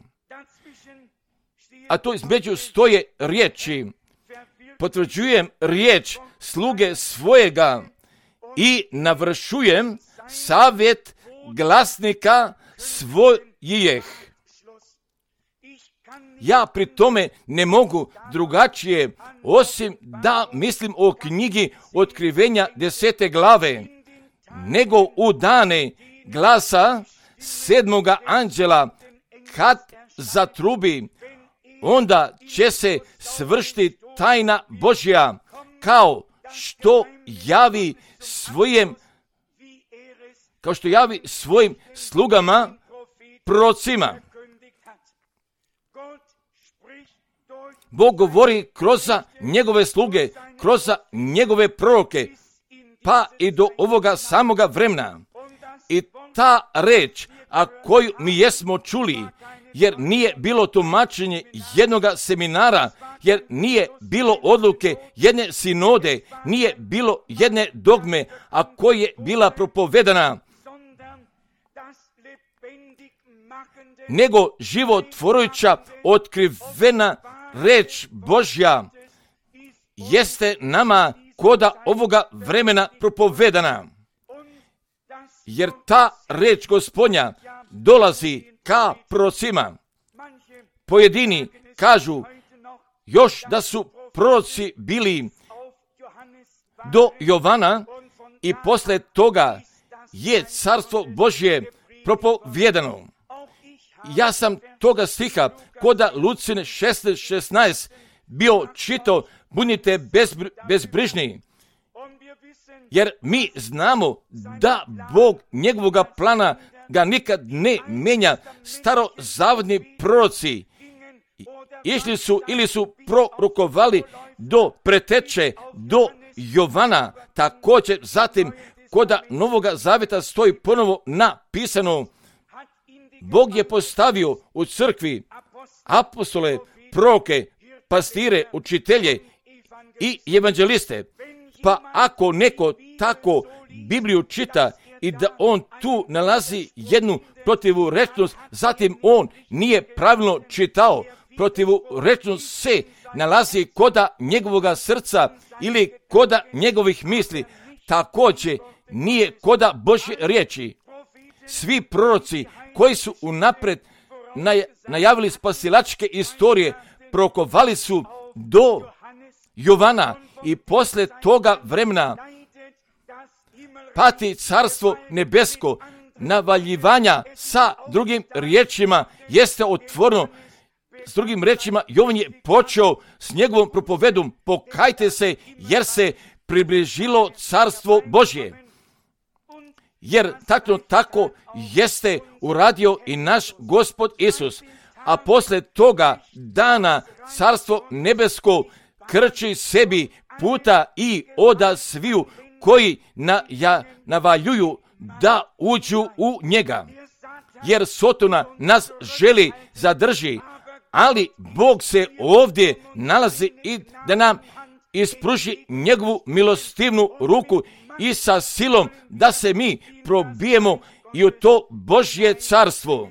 [SPEAKER 1] A to između stoje riječi. Potvrđujem riječ sluge svojega i navršujem savjet glasnika svojih. Ja pri tome ne mogu drugačije, osim da mislim o knjigi Otkrivenja desete glave, nego u dane glasa sedmoga anđela, kad zatrubi, onda će se svršiti tajna Božja, kao što javi svojim, kao što javi svojim slugama, prorocima. Bog govori kroz njegove sluge, kroz njegove proroke, pa i do ovoga samoga vremena. I ta reč, a koju mi jesmo čuli, jer nije bilo tumačenje jednoga seminara, jer nije bilo odluke jedne sinode, nije bilo jedne dogme, a koja je bila propovedana, nego životvorujuća, otkrivena reč Božja jeste nama koda ovoga vremena propovedana. Jer ta reč Gospodnja dolazi ka prorocima. Pojedini kažu još da su proroci bili do Jovana i posle toga je carstvo Božje propovedano. Ja sam toga stiha koda Lucine šesnaest šesnaest bio čitao, budite bezbr- bezbrižni, jer mi znamo da Bog njegovoga plana ga nikad ne menja. Starozavodni proroci išli su ili su prorokovali do preteče, do Jovana, također zatim koda Novoga Zaveta stoji ponovo napisano. Bog je postavio u crkvi apostole, proroke, pastire, učitelje i evanđeliste. Pa ako neko tako Bibliju čita i da on tu nalazi jednu protivurečnost, zatim on nije pravilno čitao. Protivurečnost se nalazi koda njegovoga srca ili koda njegovih misli. Također nije koda Božje riječi. Svi proroci koji su unapred najavili spasilačke istorije, prorokovali su do Jovana i posle toga vremena pati carstvo nebesko, navaljivanja sa drugim riječima jeste otvoreno. S drugim riječima, Jovan je počeo s njegovom propovedom, pokajte se jer se približilo carstvo Božje. Jer tako tako jeste uradio i naš Gospod Isus. A posle toga dana carstvo nebesko krči sebi puta i oda sviju koji na, ja, navaljuju da uđu u njega. Jer Sotona nas želi zadrži, ali Bog se ovdje nalazi i da nam ispruži njegovu milostivnu ruku i sa silom da se mi probijemo i u to Božje carstvo.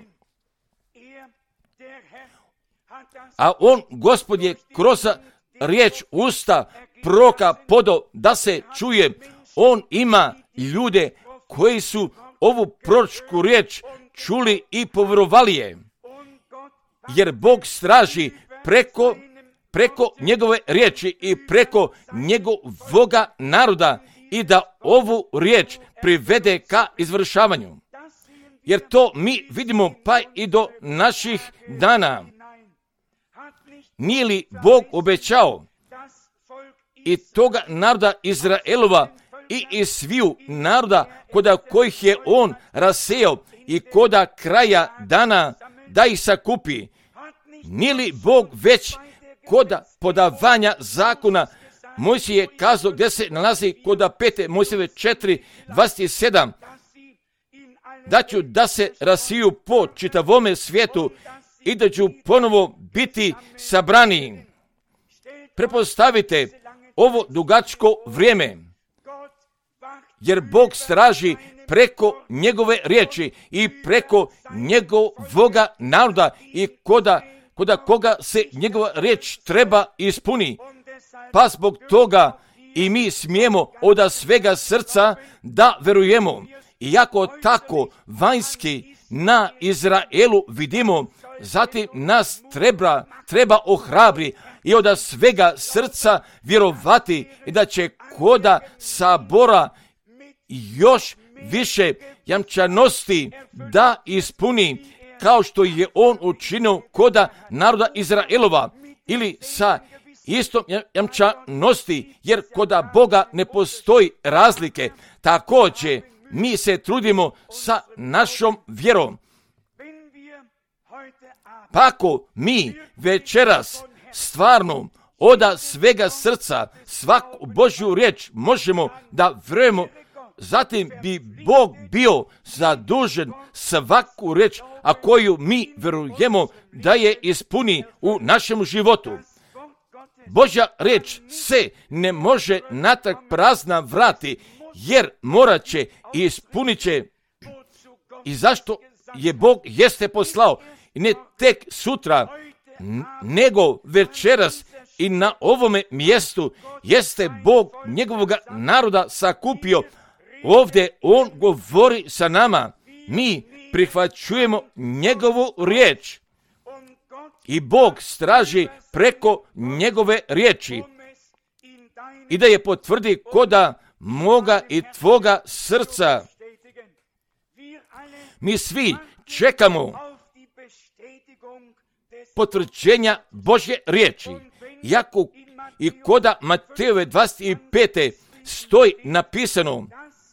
[SPEAKER 1] A on, Gospod, je kroz riječ usta proroka podo da se čuje. On ima ljude koji su ovu proročku riječ čuli i povjerovali je. Jer Bog straži preko, preko njegove riječi i preko njegovoga naroda i da ovu riječ privede ka izvršavanju. Jer to mi vidimo pa i do naših dana. Nije li Bog obećao i toga naroda Izraelova i iz sviju naroda koda kojih je on rasejao i koda kraja dana da ih sakupi? Nije li Bog već koda podavanja zakona Mojsije je kazao gdje se nalazi koda pete Mojsijeve četiri dvadeset sedam da ću da se rasiju po čitavome svijetu i da ću ponovo biti sabrani. Prepostavite ovo dugačko vrijeme, jer Bog straži preko njegove riječi i preko njegovoga naroda i koda, koda koga se njegova riječ treba ispuni. Pa zbog toga i mi smijemo od svega srca da verujemo. Iako tako vanjski na Izraelu vidimo, zatim nas treba, treba ohrabri i od svega srca vjerovati i da će koda sabora još više jamčanosti da ispuni kao što je on učinio koda naroda Izraelova ili sa istom jamčanosti, jer koda Boga ne postoji razlike. Također mi se trudimo sa našom vjerom. Pa ako mi večeras stvarno oda svega srca svaku Božju riječ možemo da vjerujemo, zatim bi Bog bio zadužen svaku riječ, a koju mi vjerujemo da je ispuni u našem životu. Božja riječ se ne može natrag prazna vrati, jer morat će i ispunit će. I zašto je Bog jeste poslao? I ne tek sutra, nego večeras i na ovome mjestu jeste Bog njegovog naroda sakupio. Ovdje on govori sa nama. Mi prihvaćujemo njegovu riječ. I Bog straži preko njegove riječi. I da je potvrdi koda moga i tvoga srca. Mi svi čekamo potvrđenja Božje riječi. Jako i koda Matejove dvadeset pete stoji napisano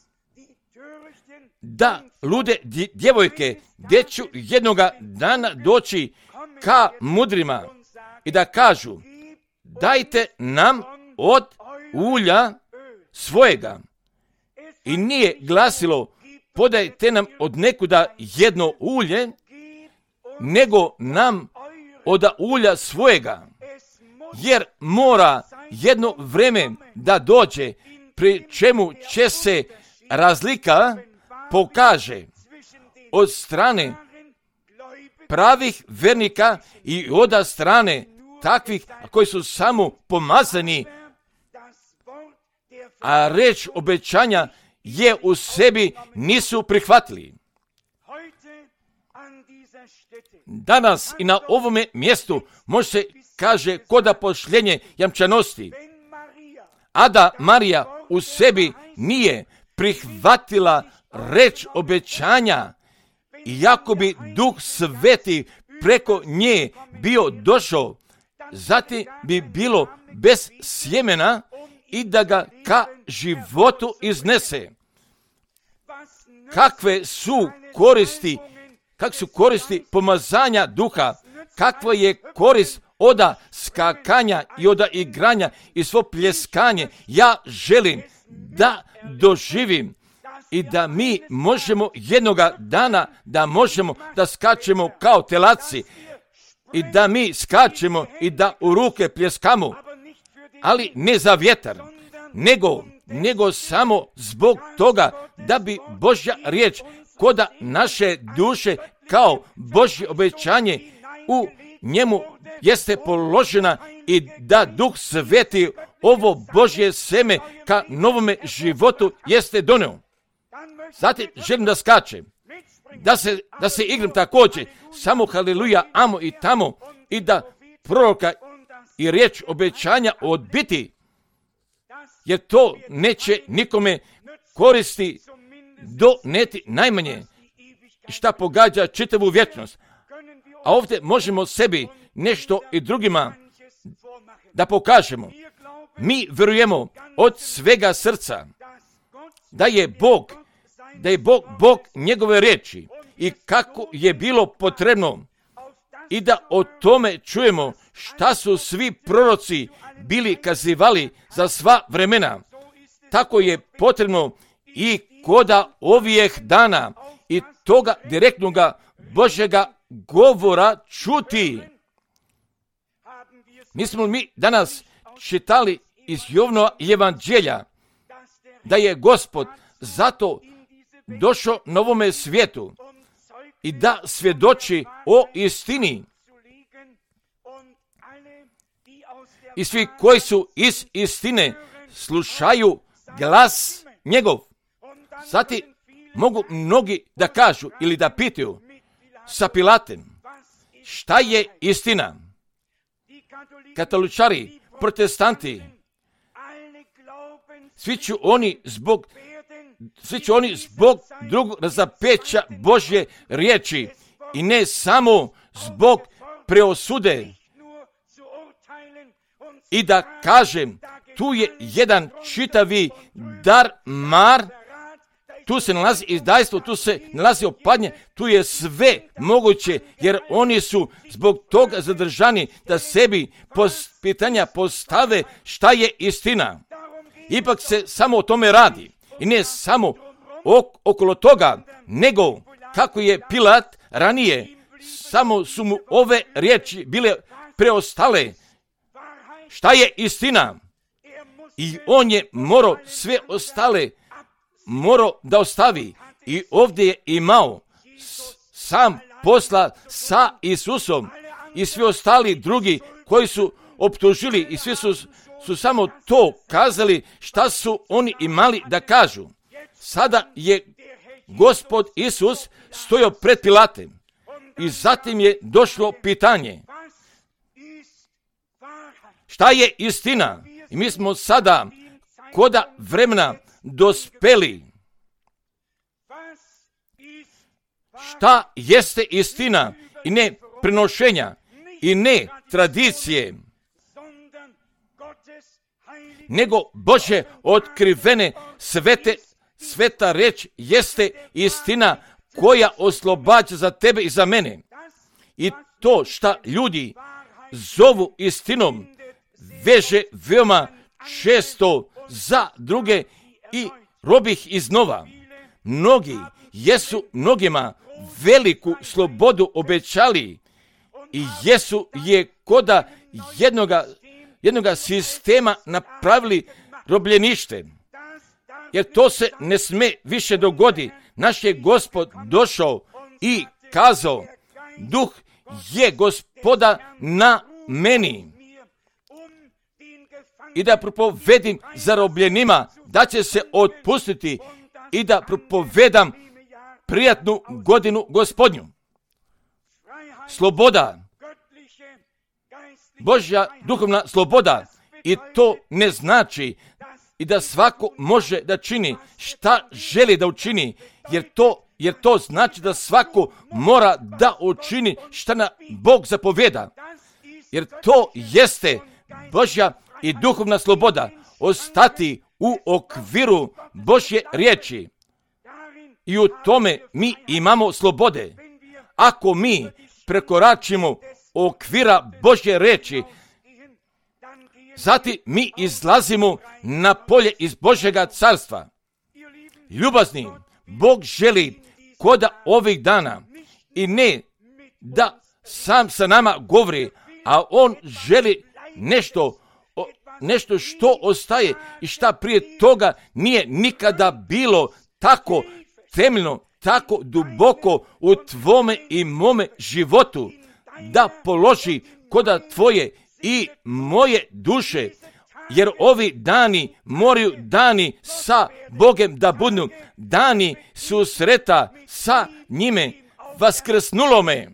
[SPEAKER 1] da lude djevojke gdje ću jednoga dana doći ka mudrima i da kažu: dajte nam od ulja svojega. I nije glasilo: podajte nam od nekuda jedno ulje, nego nam od ulja svojega, jer mora jedno vrijeme da dođe, pri čemu će se razlika pokaže od strane pravih vernika i od strane takvih koji su samo pomazani, a reč obećanja je u sebi nisu prihvatili. Danas i na ovome mjestu može se kaže koda pošljenje jamčanosti. A da Marija u sebi nije prihvatila reč obećanja, iako bi Duh Sveti preko nje bio došao, zatim bi bilo bez sjemena i da ga ka životu iznese. Kakve su koristi, kak su koristi pomazanja duha, kakva je korist oda skakanja i oda igranja i svo pljeskanje, ja želim da doživim i da mi možemo jednoga dana, da možemo da skačemo kao telaci i da mi skačemo i da u ruke pljeskamo, ali ne za vjetar, nego, nego samo zbog toga da bi Božja riječ koda naše duše kao Božje obećanje u njemu jeste položena i da Duh Sveti ovo Božje seme ka novome životu jeste doneo. Zatim želim da skačem, da se, da se igram također, samo haleluja, amo i tamo i da proroka i riječ obećanja odbiti, jer to neće nikome koristi do neti najmanje šta pogađa čitavu vječnost. A ovdje možemo sebi nešto i drugima da pokažemo. Mi vjerujemo od svega srca da je Bog, da je Bog, Bog njegove riječi i kako je bilo potrebno i da o tome čujemo šta su svi proroci bili kazivali za sva vremena. Tako je potrebno i koda ovijeh dana i toga direktnoga Božjega govora čuti. Nismo mi danas čitali iz Jovanova evanđelja da je Gospod zato došao na ovome svijetu i da svjedoči o istini. I svi koji su iz istine slušaju glas njegov. Zatim mogu mnogi da kažu ili da pitaju sa Pilatem, šta je istina? Katoličari, protestanti, svi će oni zbog, svi će oni zbog drugog razapeća Božje riječi i ne samo zbog preosude. I da kažem, tu je jedan čitavi dar mar, tu se nalazi izdajstvo, tu se nalazi opadnje, tu je sve moguće, jer oni su zbog toga zadržani da sebi pitanja postave šta je istina. Ipak se samo o tome radi i ne samo ok- okolo toga, nego kako je Pilat ranije, samo su mu ove riječi bile preostale. Šta je istina? I on je morao sve ostale morao da ostavi i ovdje je imao sam posla sa Isusom i svi ostali drugi koji su optužili i svi su, su samo to kazali šta su oni imali da kažu. Sada je Gospod Isus stojao pred Pilatem i zatim je došlo pitanje šta je istina? I mi smo sada koda vremena dospeli. Šta jeste istina i ne prenošenja i ne tradicije, nego Bože otkrivene svete, sveta reč jeste istina koja oslobađa za tebe i za mene. I to šta ljudi zovu istinom veže veoma često za druge i robih iznova. Mnogi jesu mnogima veliku slobodu obećali i jesu je koda jednoga, jednoga sistema napravili robljenište. Jer to se ne sme više dogodi. Naš je Gospod došao i kazao, Duh je Gospoda na meni. I da propovedim zarobljenima da će se otpustiti i da propovedam prijatnu godinu Gospodnju. Sloboda, Božja duhovna sloboda, i to ne znači i da svako može da čini šta želi da učini, jer to, jer to znači da svako mora da učini šta na Bog zapovjeda. Jer to jeste Božja i duhovna sloboda, ostati u okviru Božje riječi. I u tome mi imamo slobode. Ako mi prekoračimo okvira Božje reči, zatim mi izlazimo na polje iz Božjega carstva. Ljubazni, Bog želi koda ovih dana i ne da sam sa nama govori, a On želi nešto, nešto što ostaje i šta prije toga nije nikada bilo tako temeljno, tako duboko u tvome i mome životu, da položi koda tvoje i moje duše, jer ovi dani moraju dani sa Bogem da budu, dani susreta sa njime, vaskrsnulome,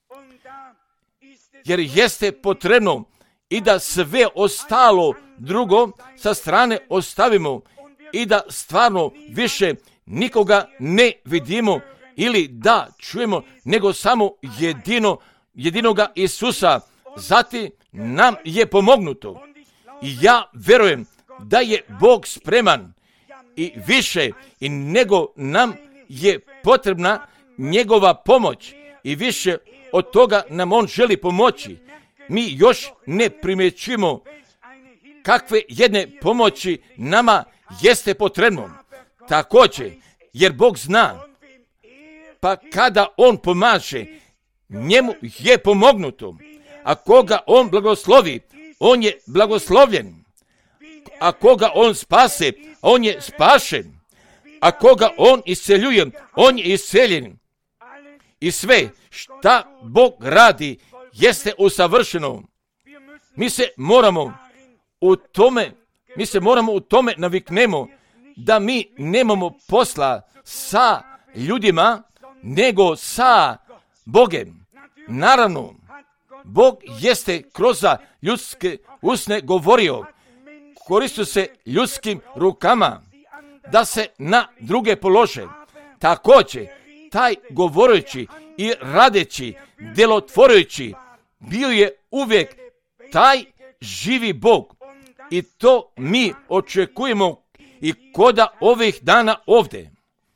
[SPEAKER 1] jer jeste potrebno i da sve ostalo drugo sa strane ostavimo i da stvarno više nikoga ne vidimo ili da čujemo, nego samo jedino, jedinoga Isusa. Zatim nam je pomognuto. I ja verujem da je Bog spreman i više i nego nam je potrebna njegova pomoć i više od toga nam On želi pomoći. Mi još ne primjećujemo kakve jedne pomoći nama jeste potrebno. Također, jer Bog zna, pa kada On pomaže, njemu je pomognuto. A koga On blagoslovi, on je blagoslovljen. A koga On spase, on je spašen. A koga On isceljuje, on je isceljen. I sve šta Bog radi jeste usavršeno. Mi se moramo u tome, mi se moramo u tome naviknemo da mi nemamo posla sa ljudima, nego sa Bogem. Naravno, Bog jeste kroz ljudske usne govorio, koristio se ljudskim rukama da se na druge polože. Također, taj govoreći i radeći, djelotvorujući, bio je uvijek taj živi Bog. I to mi očekujemo i koda ovih dana ovdje.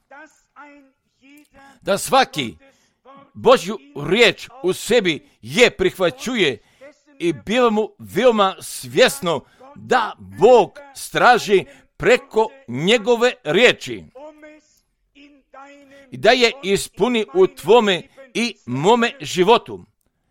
[SPEAKER 1] Da svaki Božju riječ u sebi je prihvaćuje i biva mu veoma svjesno da Bog straži preko njegove riječi i da je ispuni u tvome i mome životu.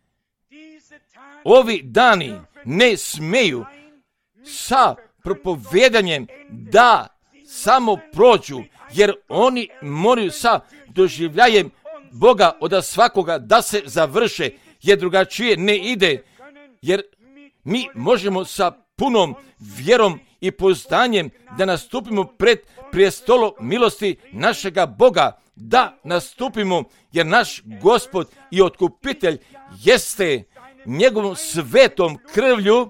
[SPEAKER 1] Ovi dani ne smeju sa propovedanjem da samo prođu, jer oni moraju sa doživljajem Boga od svakoga da se završe, jer drugačije ne ide, jer mi možemo sa punom vjerom i poznanjem da nastupimo pred prijestolo milosti našega Boga, da nastupimo, jer naš Gospod i Otkupitelj jeste njegovom svetom krvlju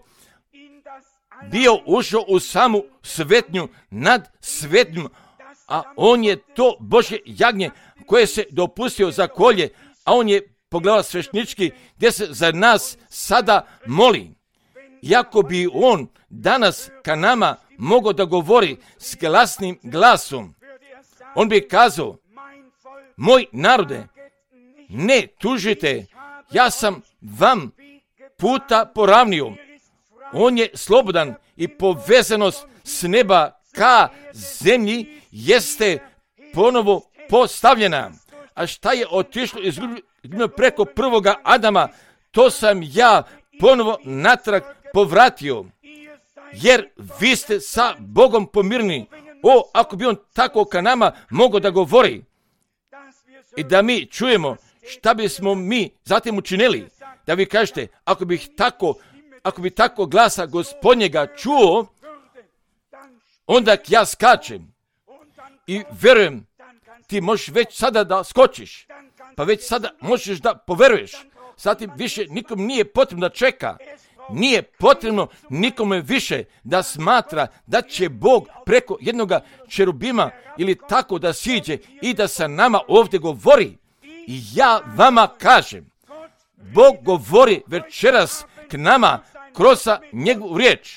[SPEAKER 1] bio ušao u samu svetnju nad svetnjom, a on je to Božje jagnje koje se dopustio za kolje, a on je pogledao svešnički gdje se za nas sada moli. Iako bi on danas ka nama mogao da govori s glasnim glasom, on bi kazao: moj narode, ne tužite, ja sam vam puta poravnio. On je slobodan i povezanost s neba ka zemlji jeste ponovo postavljena. A šta je otišlo izgubljeno preko prvoga Adama, to sam ja ponovo natrag povratio. Jer vi ste sa Bogom pomirni. O, ako bi on tako ka nama mogao da govori i da mi čujemo šta bismo mi zatim učinili. Da vi kažete, ako bih tako, ako bi tako glasa Gospodnjega čuo, onda ja skačem i verujem, ti možeš već sada da skočiš, pa već sada možeš da poveruješ. Zatim više nikom nije potrebno da čeka. Nije potrebno nikome više da smatra da će Bog preko jednoga čerubima ili tako da siđe i da sa nama ovdje govori. I ja vama kažem, Bog govori večeras k nama kroz njegovu riječ.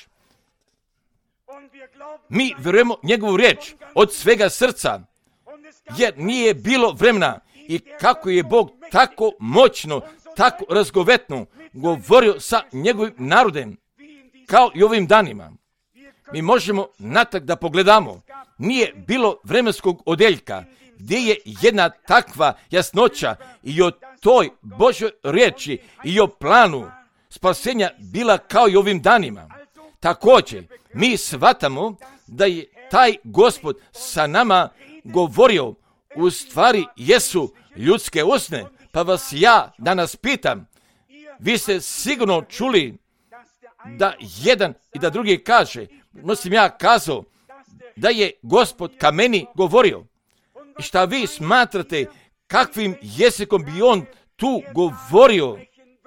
[SPEAKER 1] Mi vjerujemo njegovu riječ od svega srca, jer nije bilo vremena i kako je Bog tako moćno, tako razgovetno govorio sa njegovim narodem, kao i ovim danima. Mi možemo natrag da pogledamo. Nije bilo vremenskog odeljka gdje je jedna takva jasnoća i o toj Božoj riječi i o planu spasenja bila kao i ovim danima. Također, mi shvatamo da je taj Gospod sa nama govorio, u stvari jesu ljudske usne, pa vas ja danas pitam, vi ste sigurno čuli da jedan i da drugi kaže, nosim ja kazao, da je Gospod ka meni govorio. I šta vi smatrate, kakvim jezikom bi on tu govorio?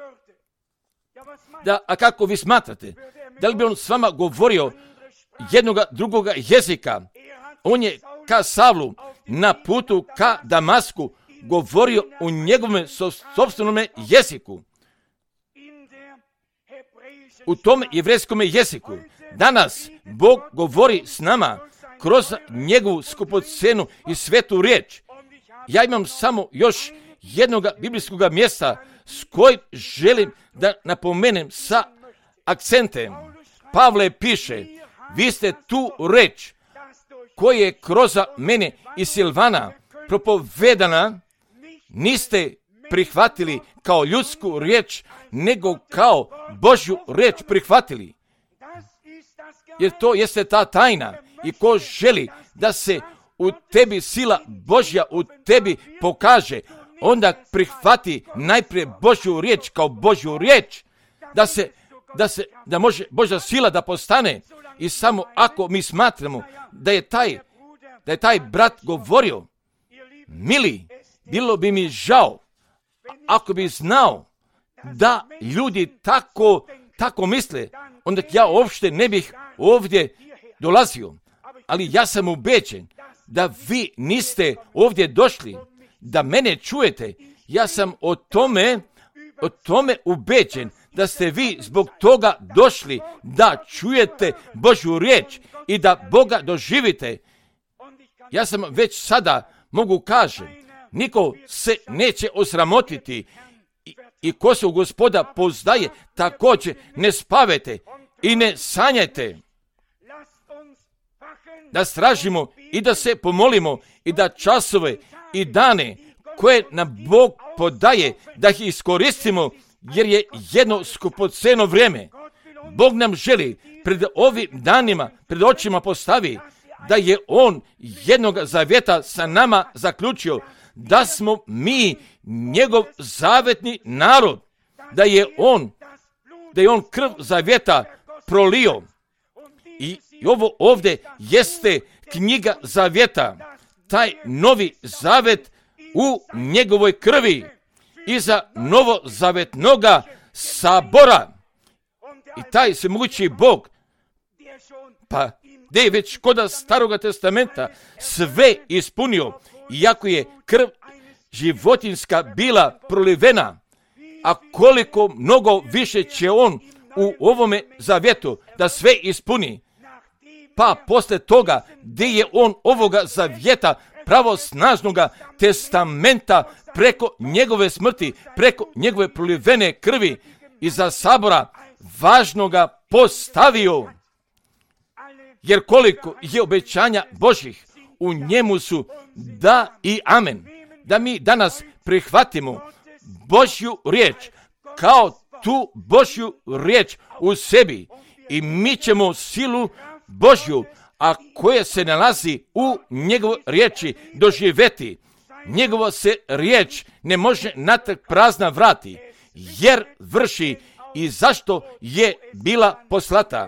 [SPEAKER 1] Da, a kako vi smatrate? Da li bi on s vama govorio jednoga drugoga jezika? On je ka Savlu na putu ka Damasku govorio u njegovom sopstvenom jeziku. U tom jevrejskom jeziku. Danas Bog govori s nama kroz njegovu skupocenu i svetu riječ. Ja imam samo još jednog biblijskog mjesta s kojim želim da napomenem sa akcentem. Pavle piše, vi ste tu reč koja je kroz mene i Silvana propovedana, niste prihvatili kao ljudsku riječ, nego kao Božju riječ prihvatili. Jer to jeste ta tajna. I ko želi da se u tebi sila Božja u tebi pokaže, onda prihvati najprije Božju riječ kao Božju riječ, da se, da se, da može Božja sila da postane. I samo ako mi smatramo da je taj, da je taj brat govorio, mili, bilo bi mi žao ako bi znao da ljudi tako, tako misle, onda ja uopšte ne bih ovdje dolazio. Ali ja sam ubeđen da vi niste ovdje došli, da mene čujete. Ja sam o tome, o tome ubeđen da ste vi zbog toga došli da čujete Božju riječ i da Boga doživite. Ja sam već sada mogu kažem, niko se neće osramotiti i, i ko se u Gospoda poznaje, također ne spavete i ne sanjajte. Da stražimo i da se pomolimo i da časove i dane koje nam Bog podaje, da ih iskoristimo, jer je jedno skupoceno vrijeme. Bog nam želi pred ovim danima, pred očima postavi, da je On jednog zavjeta sa nama zaključio, da smo mi njegov zavetni narod, da je On, da je On krv zavjeta prolio. I I ovo ovdje jeste knjiga zavjeta, taj novi zavet u njegovoj krvi iza novozavetnoga sabora. I taj svemogući Bog, pa gdje je već kod Staroga testamenta sve ispunio, iako je krv životinjska bila prolivena, a koliko mnogo više će on u ovome zavjetu da sve ispuni. Pa posle toga gdje je on ovoga zavjeta pravosnažnoga testamenta preko njegove smrti, preko njegove prolivene krvi iza sabora važnoga postavio. Jer koliko je obećanja Božjih, u njemu su da i amen. Da mi danas prihvatimo Božju riječ kao tu Božju riječ u sebi i mi ćemo silu Božju, a koja se nalazi u njegovoj riječi, doživjeti. Njegova se riječ ne može natrag prazna vrati, jer vrši i zašto je bila poslata.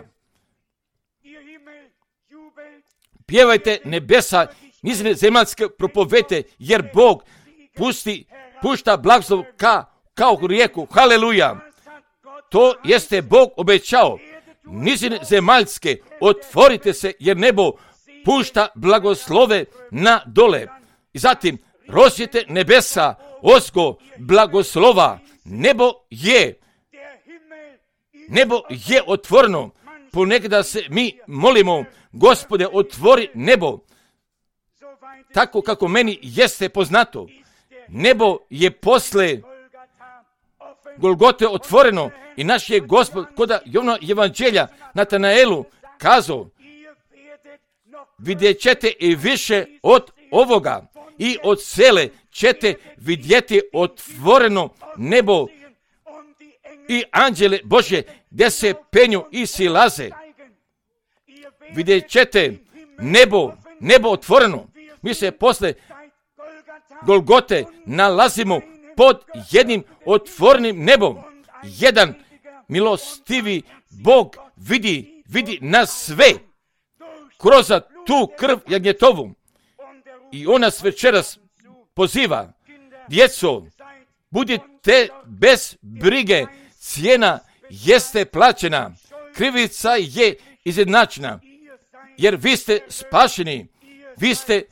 [SPEAKER 1] Pjevajte nebesa, nizine zemaljske propovete, jer Bog pusti, pušta blagoslov ka, kao rijeku. Haleluja! To jeste Bog obećao. Nizine zemaljske, otvorite se, jer nebo pušta blagoslove na dole. I zatim, rozsvijete nebesa, ozgo blagoslova. Nebo je, nebo je otvoreno. Ponekada se mi molimo, Gospode, otvori nebo. Tako kako meni jeste poznato. Nebo je posle Golgote otvoreno i naš je Gospod kod Jovana evanđelja Natanaelu kazao, vidjet ćete i više od ovoga i od sele ćete vidjeti otvoreno nebo i anđele Božje gdje se penju i silaze. Vidjet ćete nebo, nebo otvoreno. Mi se posle Golgote nalazimo pod jednim otvorenim nebom. Jedan milostivi Bog vidi, vidi nas sve kroz tu krv jagnjetovu. I on nas večeras poziva, djeco, budite bez brige, cijena jeste plaćena, krivica je izjednačena, jer vi ste spašeni, vi ste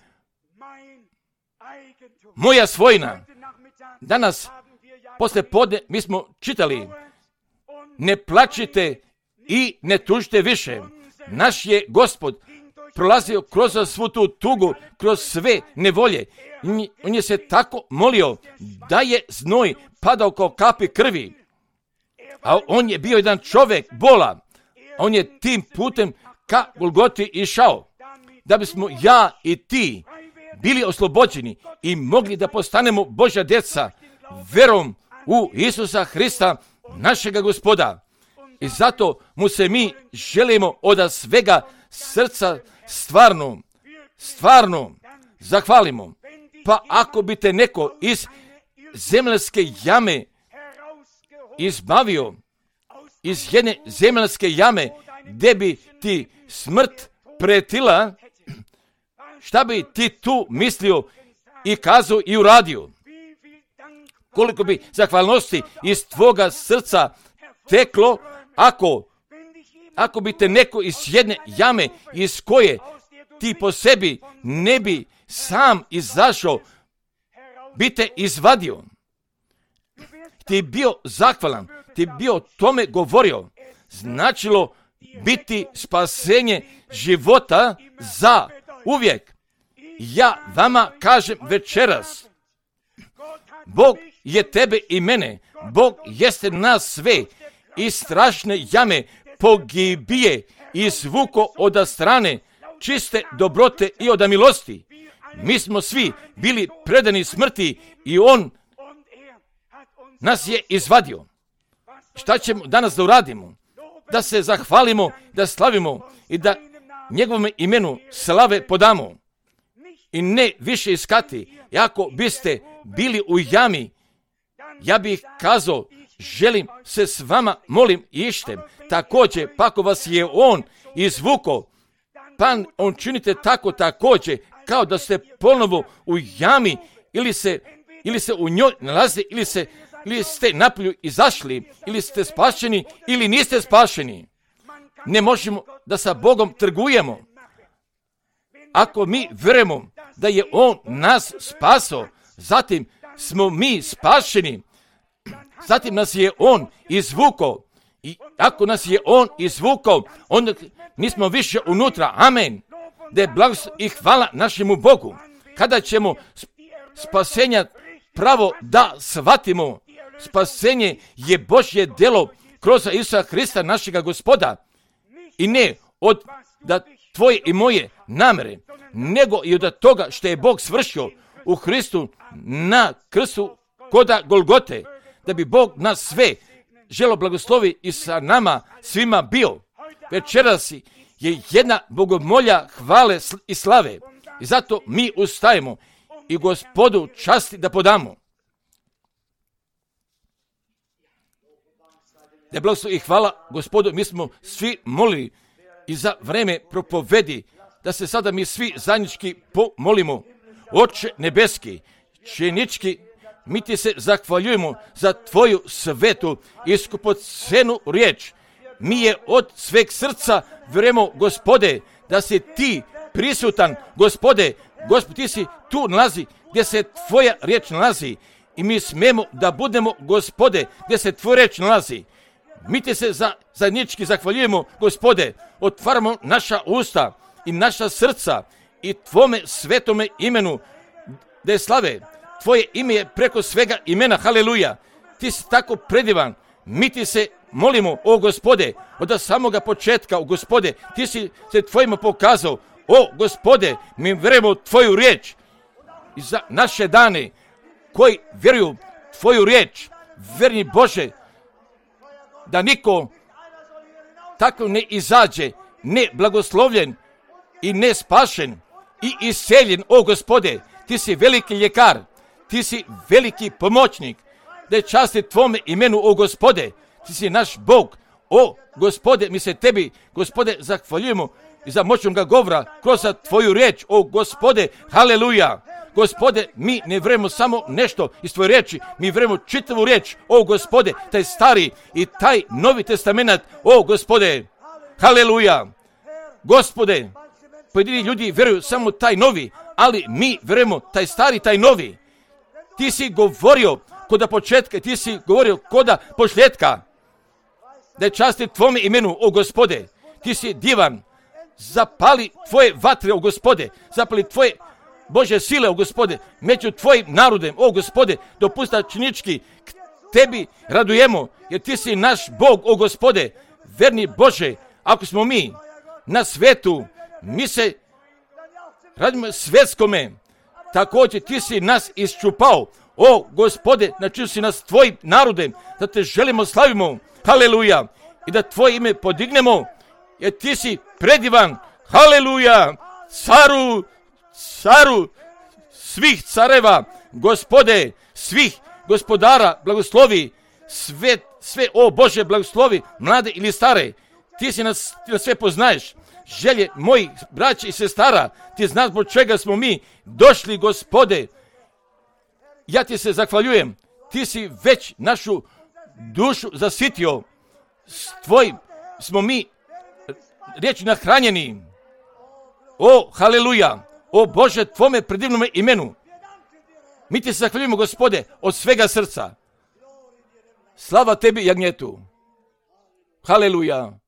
[SPEAKER 1] moja svojina. Danas, posle podne, mi smo čitali, ne plačite i ne tužite više. Naš je Gospod prolazio kroz svu tu tugu, kroz sve nevolje. On je se tako molio da je znoj padao kao kapi krvi. A on je bio jedan čovjek bola. On je tim putem ka Golgoti išao. Da bismo ja i ti bili oslobođeni i mogli da postanemo Božja djeca verom u Isusa Hrista, našega Gospoda. I zato mu se mi želimo od svega srca stvarno, stvarno zahvalimo. Pa ako bi te neko iz zemljske jame izbavio, iz jedne zemljske jame gdje bi ti smrt pretila, šta bi ti tu mislio i kazao i uradio? Koliko bi zahvalnosti iz tvoga srca teklo ako, ako bi te neko iz jedne jame iz koje ti po sebi ne bi sam izašao, bi te izvadio. Ti bio zahvalan, ti bio tome govorio. Značilo biti spasenje života za uvijek. Ja vama kažem večeras, Bog je tebe i mene, Bog jeste nas sve iz strašne jame pogibije izvuko od strane čiste dobrote i od milosti. Mi smo svi bili predani smrti i on nas je izvadio. Šta ćemo danas da uradimo? Da se zahvalimo, da slavimo i da njegovome imenu slave podamo. I ne više iskati. I ako biste bili u jami, ja bih kazao, želim se s vama, molim i ištem. Također, pa ako vas je on izvuko, pa on činite tako također, kao da ste ponovo u jami ili se, ili se u njoj nalazi, ili, se, ili ste napolju izašli, ili ste spašeni, ili niste spašeni. Ne možemo da sa Bogom trgujemo. Ako mi vjerujemo da je on nas spasao, zatim smo mi spašeni, zatim nas je on izvukao. I ako nas je on izvukao, onda nismo više unutra. Amen. Da je blagoslov i hvala našemu Bogu. Kada ćemo spasenja pravo da shvatimo, spasenje je Božje djelo kroz Isusa Hrista, našega Gospoda. I ne od da tvoje i moje namere, nego i od toga što je Bog svršio u Hristu na krstu koda Golgote, da bi Bog nas sve želo blagoslovi i sa nama svima bio. Večeras je jedna bogomolja hvale i slave i zato mi ustajemo i Gospodu časti da podamo. Da je blagoslov i hvala Gospodu, mi smo svi molili i za vreme propovedi, da se sada mi svi zajednički pomolimo. Oče nebeski, činički, mi ti se zahvaljujemo za tvoju svetu i skupocenu riječ. Mi je od sveg srca vjerujemo, Gospode, da si ti prisutan, Gospode, Gospod, ti si tu nalazi gdje se tvoja riječ nalazi i mi smemo da budemo, Gospode, gdje se tvoja riječ nalazi. Mi ti se za, zajednički zahvaljujemo, Gospode, otvaramo naša usta i naša srca i tvome svetome imenu da je slave. Tvoje ime je preko svega imena, haleluja. ti si tako predivan. Mi ti se molimo, o Gospode, od samoga početka, o Gospode, ti si se tvojima pokazao. O Gospode, mi vjerujemo tvoju riječ. I za naše dane koji vjeruju tvoju riječ, vjerni Bože, da niko tako ne izađe, ne blagoslovljen i ne spašen i iseljen, o Gospode, ti si veliki ljekar, ti si veliki pomoćnik, da je časti tvome imenu, o Gospode, ti si naš Bog, o Gospode, mi se tebi, Gospode, zahvaljujemo i za moćnoga govora kroz tvoju riječ, o Gospode, haleluja. Gospode, mi ne vremo samo nešto iz tvoje riječi, mi vremo čitavu riječ, o Gospode, taj stari i taj novi testament, o Gospode, haleluja. Gospode, pojedini ljudi vjeruju samo taj novi, ali mi vjerujemo taj stari, taj novi. Ti si govorio koda početka, ti si govorio koda posljedka, da je časti tvome imenu, o Gospode, ti si divan, zapali tvoje vatre, o Gospode, zapali tvoje Bože sile, o Gospode, među tvojim narodem, o Gospode, dopusta činički k tebi radujemo, jer ti si naš Bog, o Gospode, verni Bože. Ako smo mi na svetu, mi se radimo svjetskome, također ti si nas iščupao, o Gospode, načinio si nas tvojim narodem, da te želimo slavimo, haleluja, i da tvoje ime podignemo, jer ti si predivan, haleluja, caru, caru svih careva, Gospode, svih gospodara, blagoslovi, sve, sve, o Bože, blagoslovi, mlade ili stare, ti si nas, ti nas sve poznaješ, želje mojih braća i sestara, ti znaš zbog čega smo mi došli, Gospode, ja ti se zahvaljujem, ti si već našu dušu zasitio, s tvojim smo mi riječi nahranjeni, o, haleluja, o Bože, tvome predivnome imenu, mi ti se zahvaljujemo, Gospode, od svega srca, slava tebi, jagnjetu, haleluja.